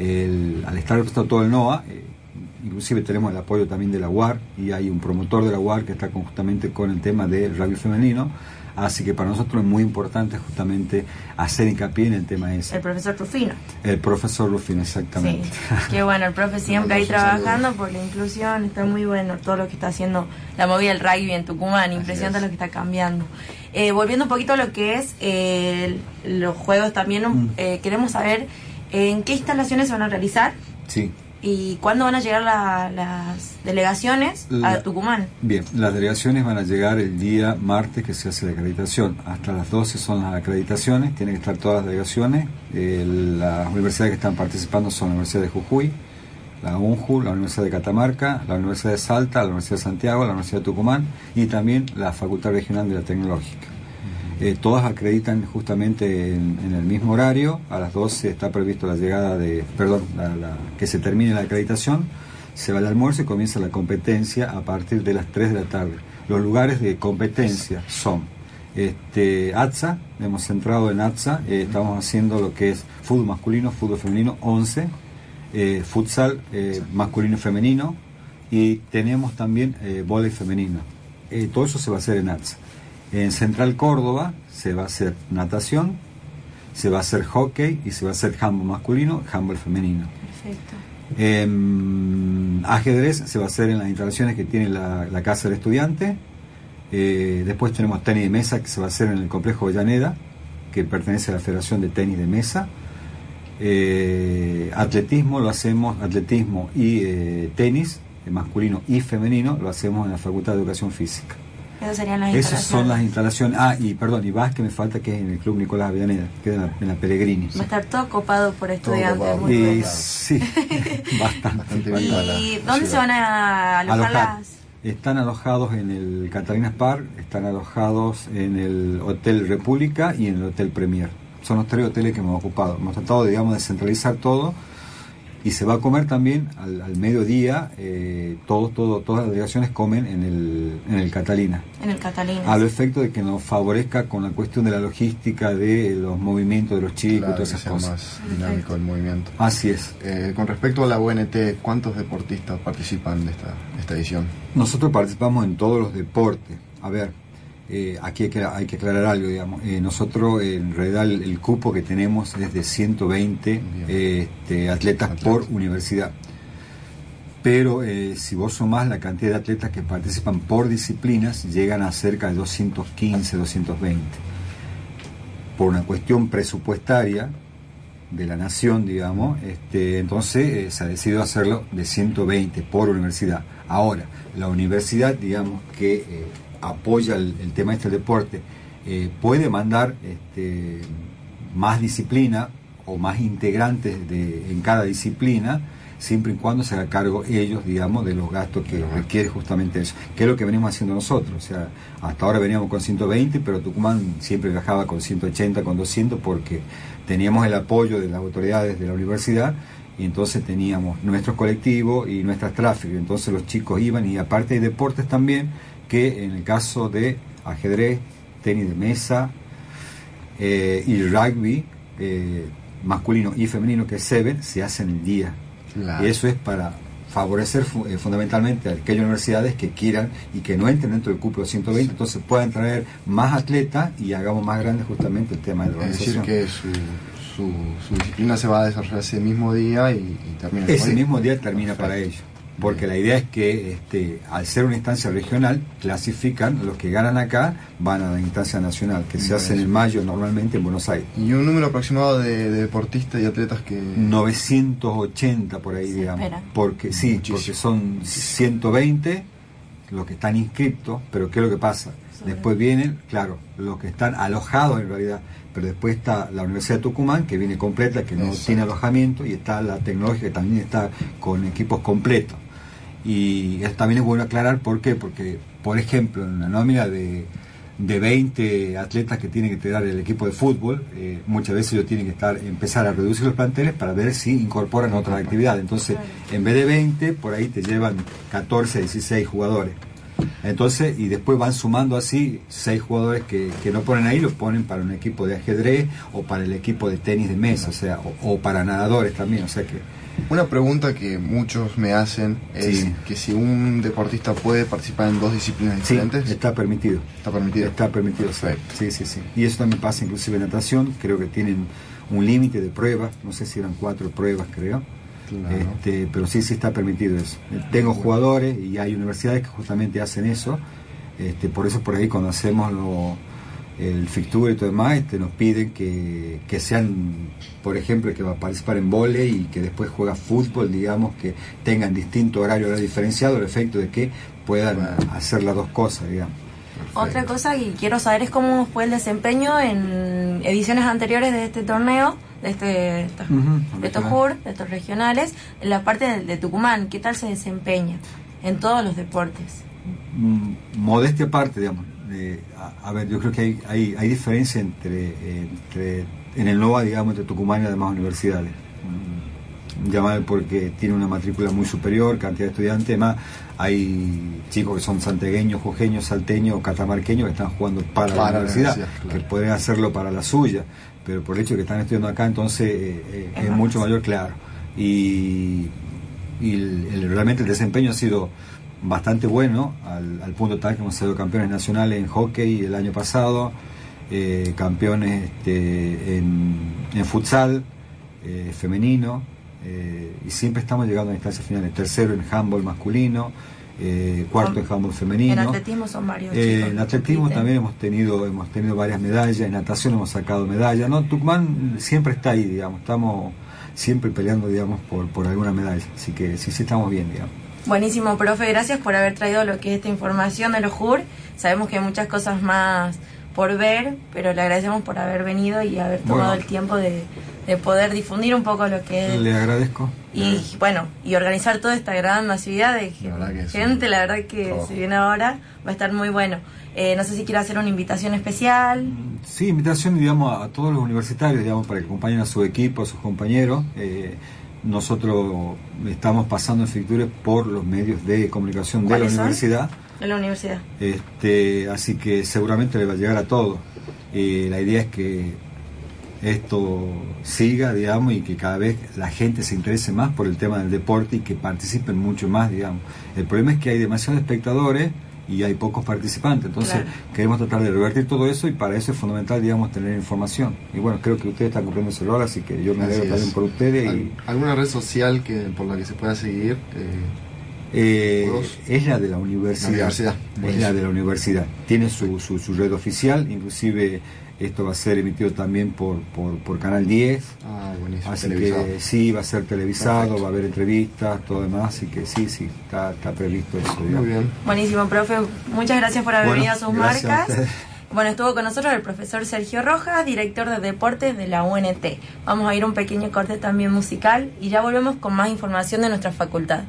el, al estar representado todo el NOA, eh, inclusive tenemos el apoyo también de la U A R, y hay un promotor de la U A R que está justamente con el tema del rugby femenino. Así que para nosotros es muy importante justamente hacer hincapié en el tema ese. El profesor Rufino. El profesor Rufino, exactamente. Sí, qué bueno, el profe siempre ahí trabajando por la inclusión, está muy bueno todo lo que está haciendo la movida del rugby en Tucumán, impresionante lo que está cambiando. Eh, volviendo un poquito a lo que es eh, los juegos también, mm. eh, queremos saber en qué instalaciones se van a realizar. Sí. ¿Y cuándo van a llegar la, las delegaciones la, a Tucumán? Bien, las delegaciones van a llegar el día martes que se hace la acreditación. Hasta las doce son las acreditaciones, tienen que estar todas las delegaciones. Eh, las universidades que están participando son la Universidad de Jujuy, la UNJU, la Universidad de Catamarca, la Universidad de Salta, la Universidad de Santiago, la Universidad de Tucumán y también la Facultad Regional de la Tecnológica. Eh, todas acreditan justamente en, en el mismo horario. A las doce está previsto la llegada de, perdón, la, la, que se termine la acreditación, se va al almuerzo y comienza la competencia a partir de las tres de la tarde. Los lugares de competencia son este, ATSA, hemos centrado en ATSA, eh, estamos haciendo lo que es fútbol masculino, fútbol femenino, once, eh, futsal eh, masculino y femenino, y tenemos también eh, vóley femenino. Eh, todo eso se va a hacer en ATSA. En Central Córdoba se va a hacer natación, se va a hacer hockey y se va a hacer handball masculino, handball femenino. Perfecto. Eh, ajedrez se va a hacer en las instalaciones que tiene la, la Casa del Estudiante. Eh, después tenemos tenis de mesa que se va a hacer en el complejo Avellaneda, que pertenece a la Federación de Tenis de Mesa. Eh, atletismo lo hacemos, atletismo y eh, tenis, masculino y femenino, lo hacemos en la Facultad de Educación Física. Esas serían las Esas instalaciones. son las instalaciones. Ah, y perdón, y básquet me falta, que es en el Club Nicolás Avellaneda, que es en la, en la Pellegrini. Va a estar todo copado por estudiantes. Todo muy y, bien. sí, bastante. ¿Y dónde se van a alojar Alojar. las...? Están alojados en el Catalinas Park, están alojados en el Hotel República y en el Hotel Premier. Son los tres hoteles que hemos ocupado. Hemos tratado, digamos, de centralizar todo, y se va a comer también al, al mediodía. Eh, todo, todo, todas las delegaciones comen en el, en el Catalina. En el Catalina. A lo efecto de que nos favorezca con la cuestión de la logística, de los movimientos de los chicos, Claro, todas que esas sea cosas. más dinámico el movimiento. Así es. Eh, con respecto a la U N T, ¿cuántos deportistas participan de esta, de esta edición? Nosotros participamos en todos los deportes. A ver, eh, aquí hay que, hay que aclarar algo, digamos. Eh, nosotros, eh, en realidad, el, el cupo que tenemos es de ciento veinte eh, este, atletas Atletas. por universidad. Pero eh, si vos sumás la cantidad de atletas que participan por disciplinas, llegan a cerca de doscientos quince, doscientos veinte. Por una cuestión presupuestaria de la nación, digamos, este, entonces eh, se ha decidido hacerlo de ciento veinte por universidad. Ahora, la universidad, digamos, que eh, apoya el, el tema este del deporte, eh, puede mandar este, más disciplina o más integrantes de, en cada disciplina, siempre y cuando se haga cargo ellos, digamos, de los gastos que requiere justamente eso, que es lo que venimos haciendo nosotros. O sea, hasta ahora veníamos con ciento veinte, pero Tucumán siempre viajaba con ciento ochenta, con doscientos, porque teníamos el apoyo de las autoridades de la universidad, y entonces teníamos nuestros colectivos y nuestras tráficos, entonces los chicos iban, y aparte hay deportes también, que en el caso de ajedrez, tenis de mesa eh, y rugby, eh, masculino y femenino, que es Seven, se hacen el día. Claro. Y eso es para favorecer fu eh, fundamentalmente a aquellas universidades que quieran y que no entren dentro del cupo de ciento veinte, entonces puedan traer más atletas y hagamos más grande justamente el tema de la Es decir, organización. que su, su, su disciplina se va a desarrollar ese mismo día y, y termina el Ese día. mismo día termina para ellos, porque la idea es que este, al ser una instancia regional, clasifican, los que ganan acá van a la instancia nacional, que se hace en mayo normalmente en Buenos Aires. ¿Y un número aproximado de, de deportistas y atletas que...? novecientos ochenta por ahí, digamos. espera. Porque sí, Muchísimo. porque son ciento veinte los que están inscriptos, pero ¿qué es lo que pasa? Después vienen, claro, los que están alojados en realidad, pero después está la Universidad de Tucumán, que viene completa, que no Exacto. tiene alojamiento, y está la tecnológica, que también está con equipos completos. Y eso también es bueno aclarar, ¿por qué? Porque, por ejemplo, en una nómina de, de veinte atletas que tiene que tener el equipo de fútbol, eh, muchas veces ellos tienen que estar empezar a reducir los planteles para ver si incorporan otras actividades. Entonces, en vez de veinte, por ahí te llevan catorce, dieciséis jugadores. Entonces, y después van sumando así seis jugadores que, que no ponen ahí, los ponen para un equipo de ajedrez o para el equipo de tenis de mesa, o sea, o, o para nadadores también, o sea que... Una pregunta que muchos me hacen es Sí. que si un deportista puede participar en dos disciplinas Sí, diferentes. está permitido. Está permitido. Está permitido, Perfecto. sí, sí, sí. Y eso también pasa inclusive en natación, creo que tienen un límite de pruebas, no sé si eran cuatro pruebas, creo. Claro. Este, pero sí, sí está permitido eso. Tengo jugadores y hay universidades que justamente hacen eso. Este, por eso por ahí cuando hacemos lo, el fixture y todo demás, este, nos piden que, que sean, por ejemplo, que va a participar en vóley y que después juega fútbol, digamos, que tengan distinto horario, horario diferenciado, el efecto de que puedan hacer las dos cosas, digamos. Otra cosa que quiero saber es cómo fue el desempeño en ediciones anteriores de este torneo, de, este, de estos, Ujú, de estos H U R, de estos regionales, en la parte de, de Tucumán. ¿Qué tal se desempeña en todos los deportes? Mm, modestia aparte, digamos. Eh, a, a ver, yo creo que hay, hay, hay diferencia entre, entre en el NOVA, digamos, entre Tucumán y las demás universidades. Mm, llamar porque tiene una matrícula muy superior, cantidad de estudiantes, además hay chicos que son santegueños, jujeños, salteños o catamarqueños que están jugando para, Para la la universidad, universidad, claro. que pueden hacerlo para la suya, pero por el hecho de que están estudiando acá, entonces eh, eh, es mucho mayor, claro. Y, y el, el- realmente el desempeño ha sido bastante bueno, al, al punto tal que hemos sido campeones nacionales en hockey el año pasado, eh, campeones este, en, en futsal eh, femenino, eh, y siempre estamos llegando a instancias finales. Tercero en handball masculino, eh, cuarto en handball femenino. En atletismo son varios Eh, chicos en que atletismo compiten. también hemos tenido hemos tenido varias medallas, en natación hemos sacado medallas, ¿no? Tucumán siempre está ahí, digamos, estamos siempre peleando, digamos, por, por alguna medalla. Así que sí, sí estamos bien, digamos. Buenísimo, profe, gracias por haber traído lo que es esta información de los J U R. Sabemos que hay muchas cosas más por ver, pero le agradecemos por haber venido y haber tomado Bueno. el tiempo de, de poder difundir un poco lo que es. Le agradezco. Y bueno, y organizar toda esta gran masividad de La verdad que sí. gente, la verdad que Oh. se viene ahora, va a estar muy bueno. Eh, no sé si quiere hacer una invitación especial. Sí, invitación, digamos, a todos los universitarios, digamos, para que acompañen a su equipo, a sus compañeros. Eh, nosotros estamos pasando en Ficture por los medios de comunicación de la ¿Cuáles son? universidad. De la universidad. Este, así que seguramente le va a llegar a todos. Eh, la idea es que esto siga, digamos, y que cada vez la gente se interese más por el tema del deporte y que participen mucho más, digamos. El problema es que hay demasiados espectadores y hay pocos participantes, entonces Claro. queremos tratar de revertir todo eso y para eso es fundamental, digamos, tener información. Y bueno, creo que ustedes están cumpliendo ese rol, así que yo me Así alegro es. también por ustedes. ¿Al- Y, ¿Alguna red social que por la que se pueda seguir? Eh, Eh, ¿Todos? es la de la universidad. La universidad. Es Buenísimo. la de la universidad. Tiene su, su, su red oficial, inclusive esto va a ser emitido también por, por, por Canal diez. ah, buenísimo. Así televisado. que sí, va a ser televisado, Perfecto. va a haber entrevistas, todo demás, así que sí, sí, está, está previsto eso. Muy digamos. bien. Buenísimo, profe. Muchas gracias por haber Bueno, venido a sus gracias a marcas. ustedes. Bueno, estuvo con nosotros el profesor Sergio Rojas, director de deportes de la U N T. Vamos a ir a un pequeño corte también musical y ya volvemos con más información de nuestra facultad.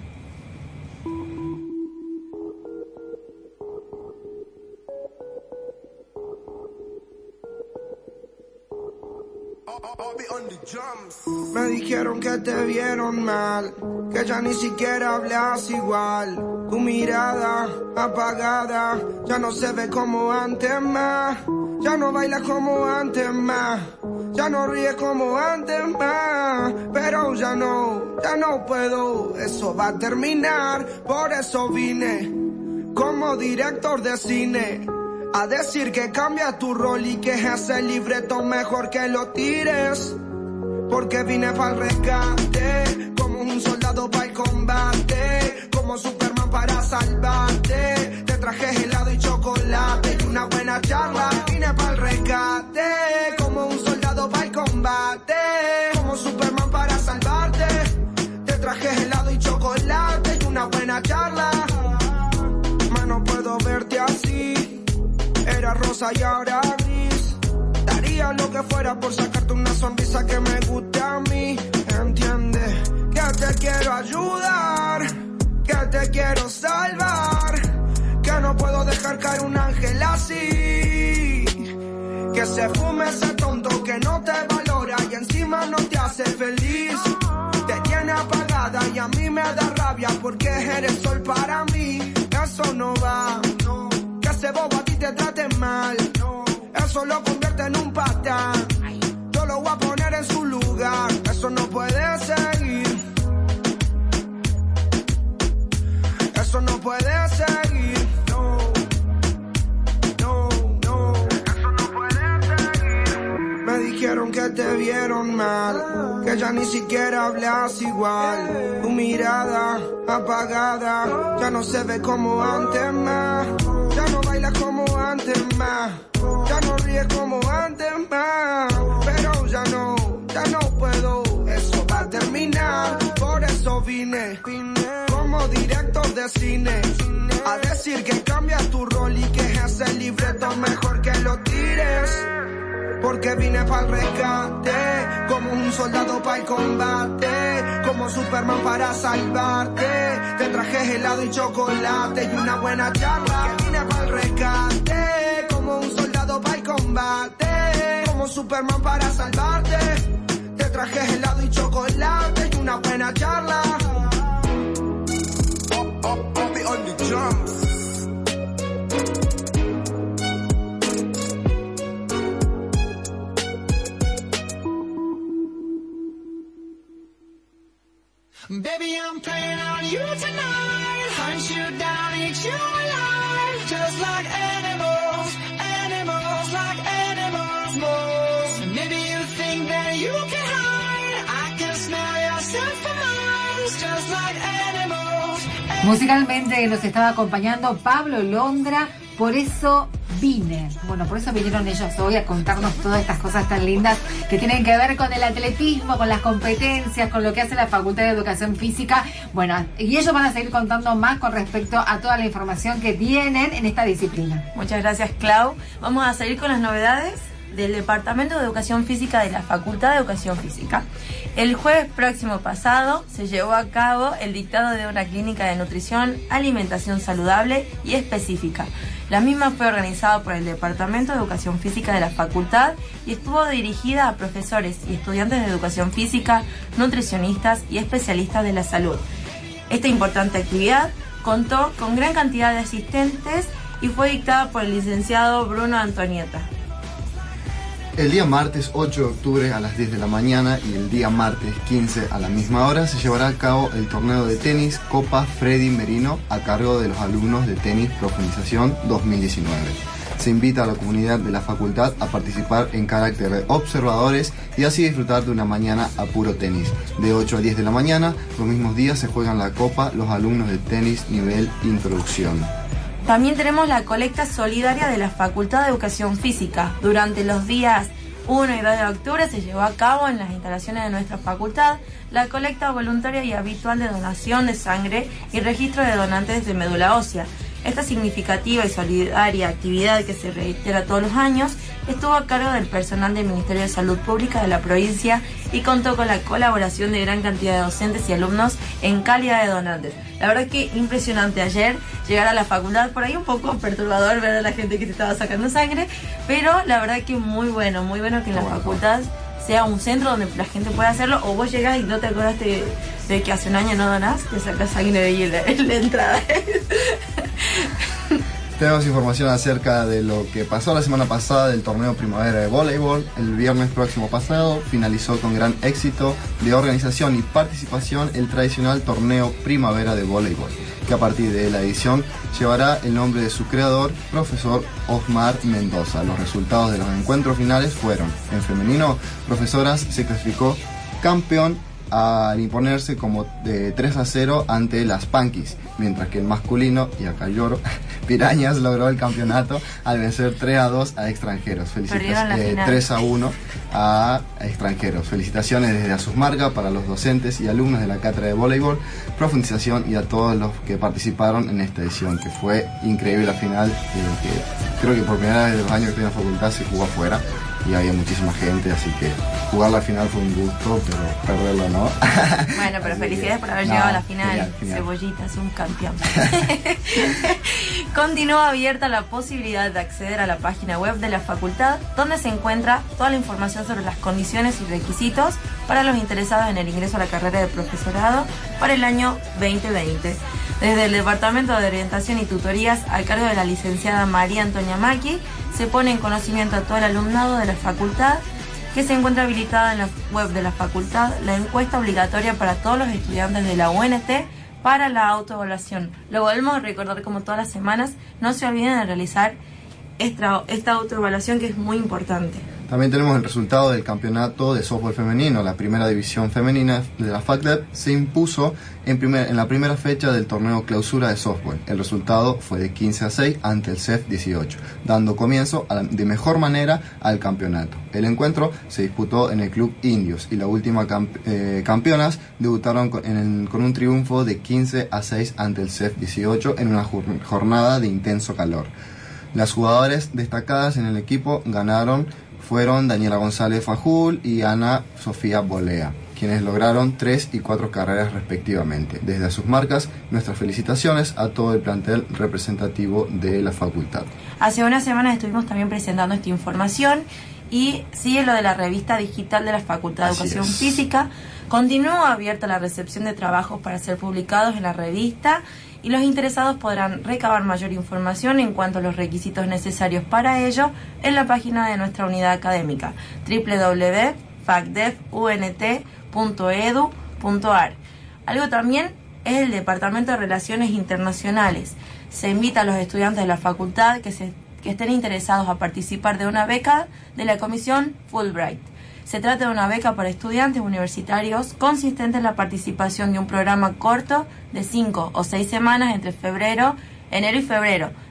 Me dijeron que te vieron mal, que ya ni siquiera hablas igual. Tu mirada apagada ya no se ve como antes más. Ya no bailas como antes más. Ya no ríes como antes más. Pero ya no, ya no puedo. Eso va a terminar. Por eso vine como director de cine a decir que cambia tu rol y que ese libreto mejor que lo tires. Porque vine pa'l rescate, como un soldado pa'l combate, como Superman para salvarte. Te traje helado y chocolate y una buena charla. Vine pa'l rescate, como un soldado pa'l combate, como Superman para salvarte. Te traje helado y chocolate y una buena charla. Más no puedo verte así, era rosa y ahora gris. Daría lo que fuera por sacarte una sonrisa que me guste a mí. Entiende que te quiero ayudar, que te quiero salvar, que no puedo dejar caer un ángel así. Que se fume ese tonto que no te valora y encima no te hace feliz. Te tiene apagada y a mí me da rabia porque eres sol para mí. Eso no va, que ese bobo a ti te trate mal. Eso lo convierte en un patán. Yo lo voy a poner en su lugar. Eso no puede seguir. Eso no puede seguir. No, no, no. Eso no puede seguir. Me dijeron que te vieron mal, que ya ni siquiera hablas igual. Tu mirada apagada ya no se ve como antes más. Ya no bailas como antes más. Ya no ríes como antes más. Pero ya no, ya no puedo. Eso va a terminar. Por eso vine, como director de cine, a decir que cambias tu rol y que ese libreto mejor que lo tires. Porque vine pa'l rescate, como un soldado pa'l combate, como Superman para salvarte. Te traje helado y chocolate y una buena charla. Que vine pa'l rescate, como un soldado pa'l combate, como Superman para salvarte. Te traje helado y chocolate y una buena charla. Oh, oh, oh, be on the drums. Baby, I'm playing on you tonight. Hunt you down, eat you alive. Just like animals, animals, like animals most. Maybe you think that you can hide. I can smell yourself for miles. Just like animals. Musicalmente nos estaba acompañando Pablo Londra, por eso vine. Bueno, por eso vinieron ellos hoy a contarnos todas estas cosas tan lindas que tienen que ver con el atletismo, con las competencias, con lo que hace la Facultad de Educación Física. Bueno, y ellos van a seguir contando más con respecto a toda la información que tienen en esta disciplina. Muchas gracias, Clau. Vamos a seguir con las novedades del Departamento de Educación Física de la Facultad de Educación Física. El jueves próximo pasado se llevó a cabo el dictado de una clínica de nutrición, alimentación saludable y específica. La misma fue organizada por el Departamento de Educación Física de la Facultad y estuvo dirigida a profesores y estudiantes de educación física, nutricionistas y especialistas de la salud. Esta importante actividad contó con gran cantidad de asistentes y fue dictada por el licenciado Bruno Antonieta. El día martes ocho de octubre a las diez de la mañana y el día martes quince a la misma hora se llevará a cabo el torneo de tenis Copa Freddy Merino a cargo de los alumnos de Tenis Profundización dos mil diecinueve. Se invita a la comunidad de la facultad a participar en carácter de observadores y así disfrutar de una mañana a puro tenis. De ocho a diez de la mañana, los mismos días se juegan la copa los alumnos de tenis nivel introducción. También tenemos la colecta solidaria de la Facultad de Educación Física. Durante los días uno y dos de octubre se llevó a cabo en las instalaciones de nuestra facultad la colecta voluntaria y habitual de donación de sangre y registro de donantes de médula ósea. Esta significativa y solidaria actividad que se reitera todos los años estuvo a cargo del personal del Ministerio de Salud Pública de la provincia y contó con la colaboración de gran cantidad de docentes y alumnos en calidad de donantes. La verdad es que impresionante ayer llegar a la facultad, por ahí un poco perturbador ver a la gente que se estaba sacando sangre, pero la verdad que muy bueno, muy bueno que en la facultad sea un centro donde la gente pueda hacerlo, o vos llegás y no te acordaste de, de que hace un año no donás, te sacas sangre de ahí en la, en la entrada. Tenemos información acerca de lo que pasó la semana pasada del torneo primavera de voleibol. El viernes próximo pasado finalizó con gran éxito de organización y participación el tradicional torneo primavera de voleibol, que a partir de la edición llevará el nombre de su creador, profesor Osmar Mendoza. Los resultados de los encuentros finales fueron: en femenino, Profesoras se clasificó campeón al imponerse como de tres a cero ante las Panquis, mientras que el masculino, y acá lloro, Pirañas logró el campeonato al vencer tres a dos a extranjeros. Felicitaciones, eh, tres a uno a extranjeros. Felicitaciones desde Asusmarga para los docentes y alumnos de la cátedra de voleibol, profundización y a todos los que participaron en esta edición, que fue increíble la final, eh, que creo que por primera vez de los años que estoy en la facultad se jugó afuera y había muchísima gente, así que jugar la final fue un gusto, pero perderlo no. Bueno, pero felicidades por haber no, llegado a la final. Genial, genial. Cebollita es un campeón. Continúa abierta la posibilidad de acceder a la página web de la facultad, donde se encuentra toda la información sobre las condiciones y requisitos para los interesados en el ingreso a la carrera de profesorado para el año veinte veinte. Desde el Departamento de Orientación y Tutorías, a cargo de la licenciada María Antonia Maki, se pone en conocimiento a todo el alumnado de la facultad que se encuentra habilitada en la web de la facultad la encuesta obligatoria para todos los estudiantes de la U N T para la autoevaluación. Lo volvemos a recordar como todas las semanas, no se olviden de realizar esta, esta autoevaluación que es muy importante. También tenemos el resultado del campeonato de softball femenino. La primera división femenina de la FACDEP se impuso en, primer, en la primera fecha del torneo clausura de softball. El resultado fue de quince a seis ante el C E F dieciocho, dando comienzo a, de mejor manera al campeonato. El encuentro se disputó en el Club Indios y las últimas camp eh, campeonas debutaron con, en el, con un triunfo de quince a seis ante el C E F dieciocho en una jornada de intenso calor. Las jugadoras destacadas en el equipo ganaron fueron Daniela González Fajul y Ana Sofía Bolea, quienes lograron tres y cuatro carreras respectivamente. Desde Asusmarcas, nuestras felicitaciones a todo el plantel representativo de la facultad. Hace unas semanas estuvimos también presentando esta información y sigue lo de la revista digital de la Facultad de Educación Física. Continúa abierta la recepción de trabajos para ser publicados en la revista y los interesados podrán recabar mayor información en cuanto a los requisitos necesarios para ello en la página de nuestra unidad académica doble u doble u doble u punto facdef u n t punto e d u punto a r. Algo también es el Departamento de Relaciones Internacionales. Se invita a los estudiantes de la facultad que, se, que estén interesados a participar de una beca de la Comisión Fulbright. Se trata de una beca para estudiantes universitarios consistente en la participación de un programa corto de cinco o seis semanas entre febrero, enero y febrero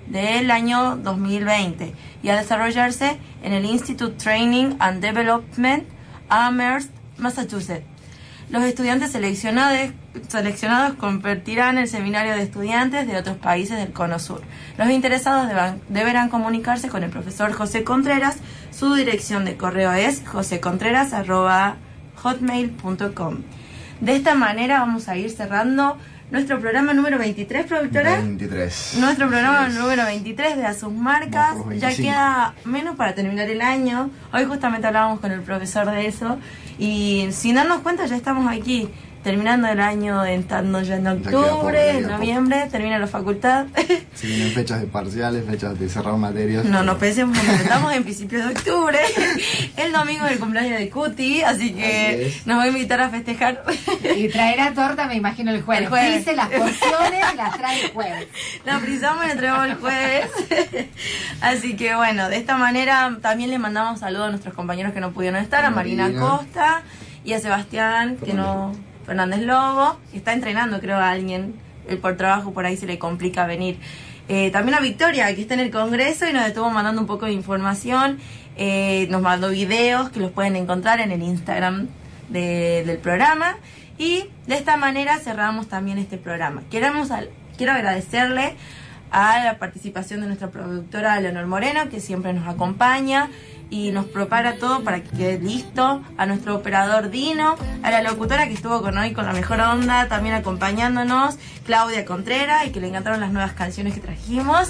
del año dos mil veinte y a desarrollarse en el Institute Training and Development Amherst, Massachusetts. Los estudiantes seleccionados, seleccionados compartirán el seminario de estudiantes de otros países del Cono Sur. Los interesados deban, deberán comunicarse con el profesor José Contreras. Su dirección de correo es josecontreras arroba hotmail punto com. De esta manera vamos a ir cerrando nuestro programa número veintitrés, productora. veintitrés. Nuestro programa Sí, número veintitrés de A Sus Marcas. Ya queda menos para terminar el año. Hoy justamente hablábamos con el profesor de eso. Y sin darnos cuenta ya estamos aquí, terminando el año, entrando ya en octubre, en noviembre, termina la facultad. Se vienen fechas de parciales, fechas de cerrar materias. No, no pensemos, estamos en principios de octubre. El domingo es el cumpleaños de Cuti, así que así nos va a invitar a festejar. Y traerá torta, me imagino, el jueves. El jueves. Dice las porciones y las trae el jueves. La frizamos y la traemos el jueves. Así que bueno, de esta manera también les mandamos saludos a nuestros compañeros que no pudieron estar, a Marina, Marina Costa y a Sebastián, que no... Fernández Lobo, que está entrenando, creo, a alguien, él por trabajo por ahí se le complica venir. Eh, también a Victoria, que está en el Congreso y nos estuvo mandando un poco de información, eh, nos mandó videos que los pueden encontrar en el Instagram de, del programa. Y de esta manera cerramos también este programa. Queremos al, quiero agradecerle a la participación de nuestra productora Leonor Moreno, que siempre nos acompaña y nos prepara todo para que quede listo, a nuestro operador Dino, a la locutora que estuvo con hoy con la mejor onda, también acompañándonos, Claudia Contreras, y que le encantaron las nuevas canciones que trajimos,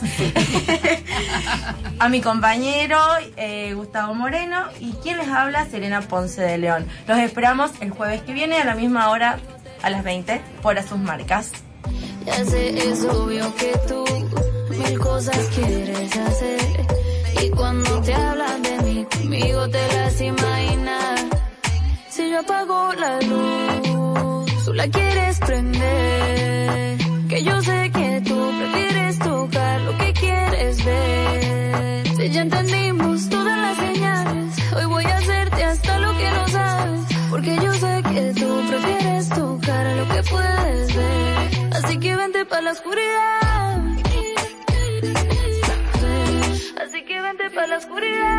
a mi compañero eh, Gustavo Moreno, y quien les habla, Serena Ponce de León. Los esperamos el jueves que viene a la misma hora, a las veinte, por A Sus Marcas. Ya sé, es obvio que tú mil cosas quieres hacer, y cuando te hablan de mí, conmigo te las imaginas. Si yo apago la luz, tú la quieres prender, que yo sé que tú prefieres tocar lo que quieres ver. Si ya entendimos todas las señales, hoy voy a hacerte hasta lo que no sabes, porque yo sé que tú prefieres tocar lo que puedes ver. Así que vente pa' la oscuridad, así que vente pa' la oscuridad.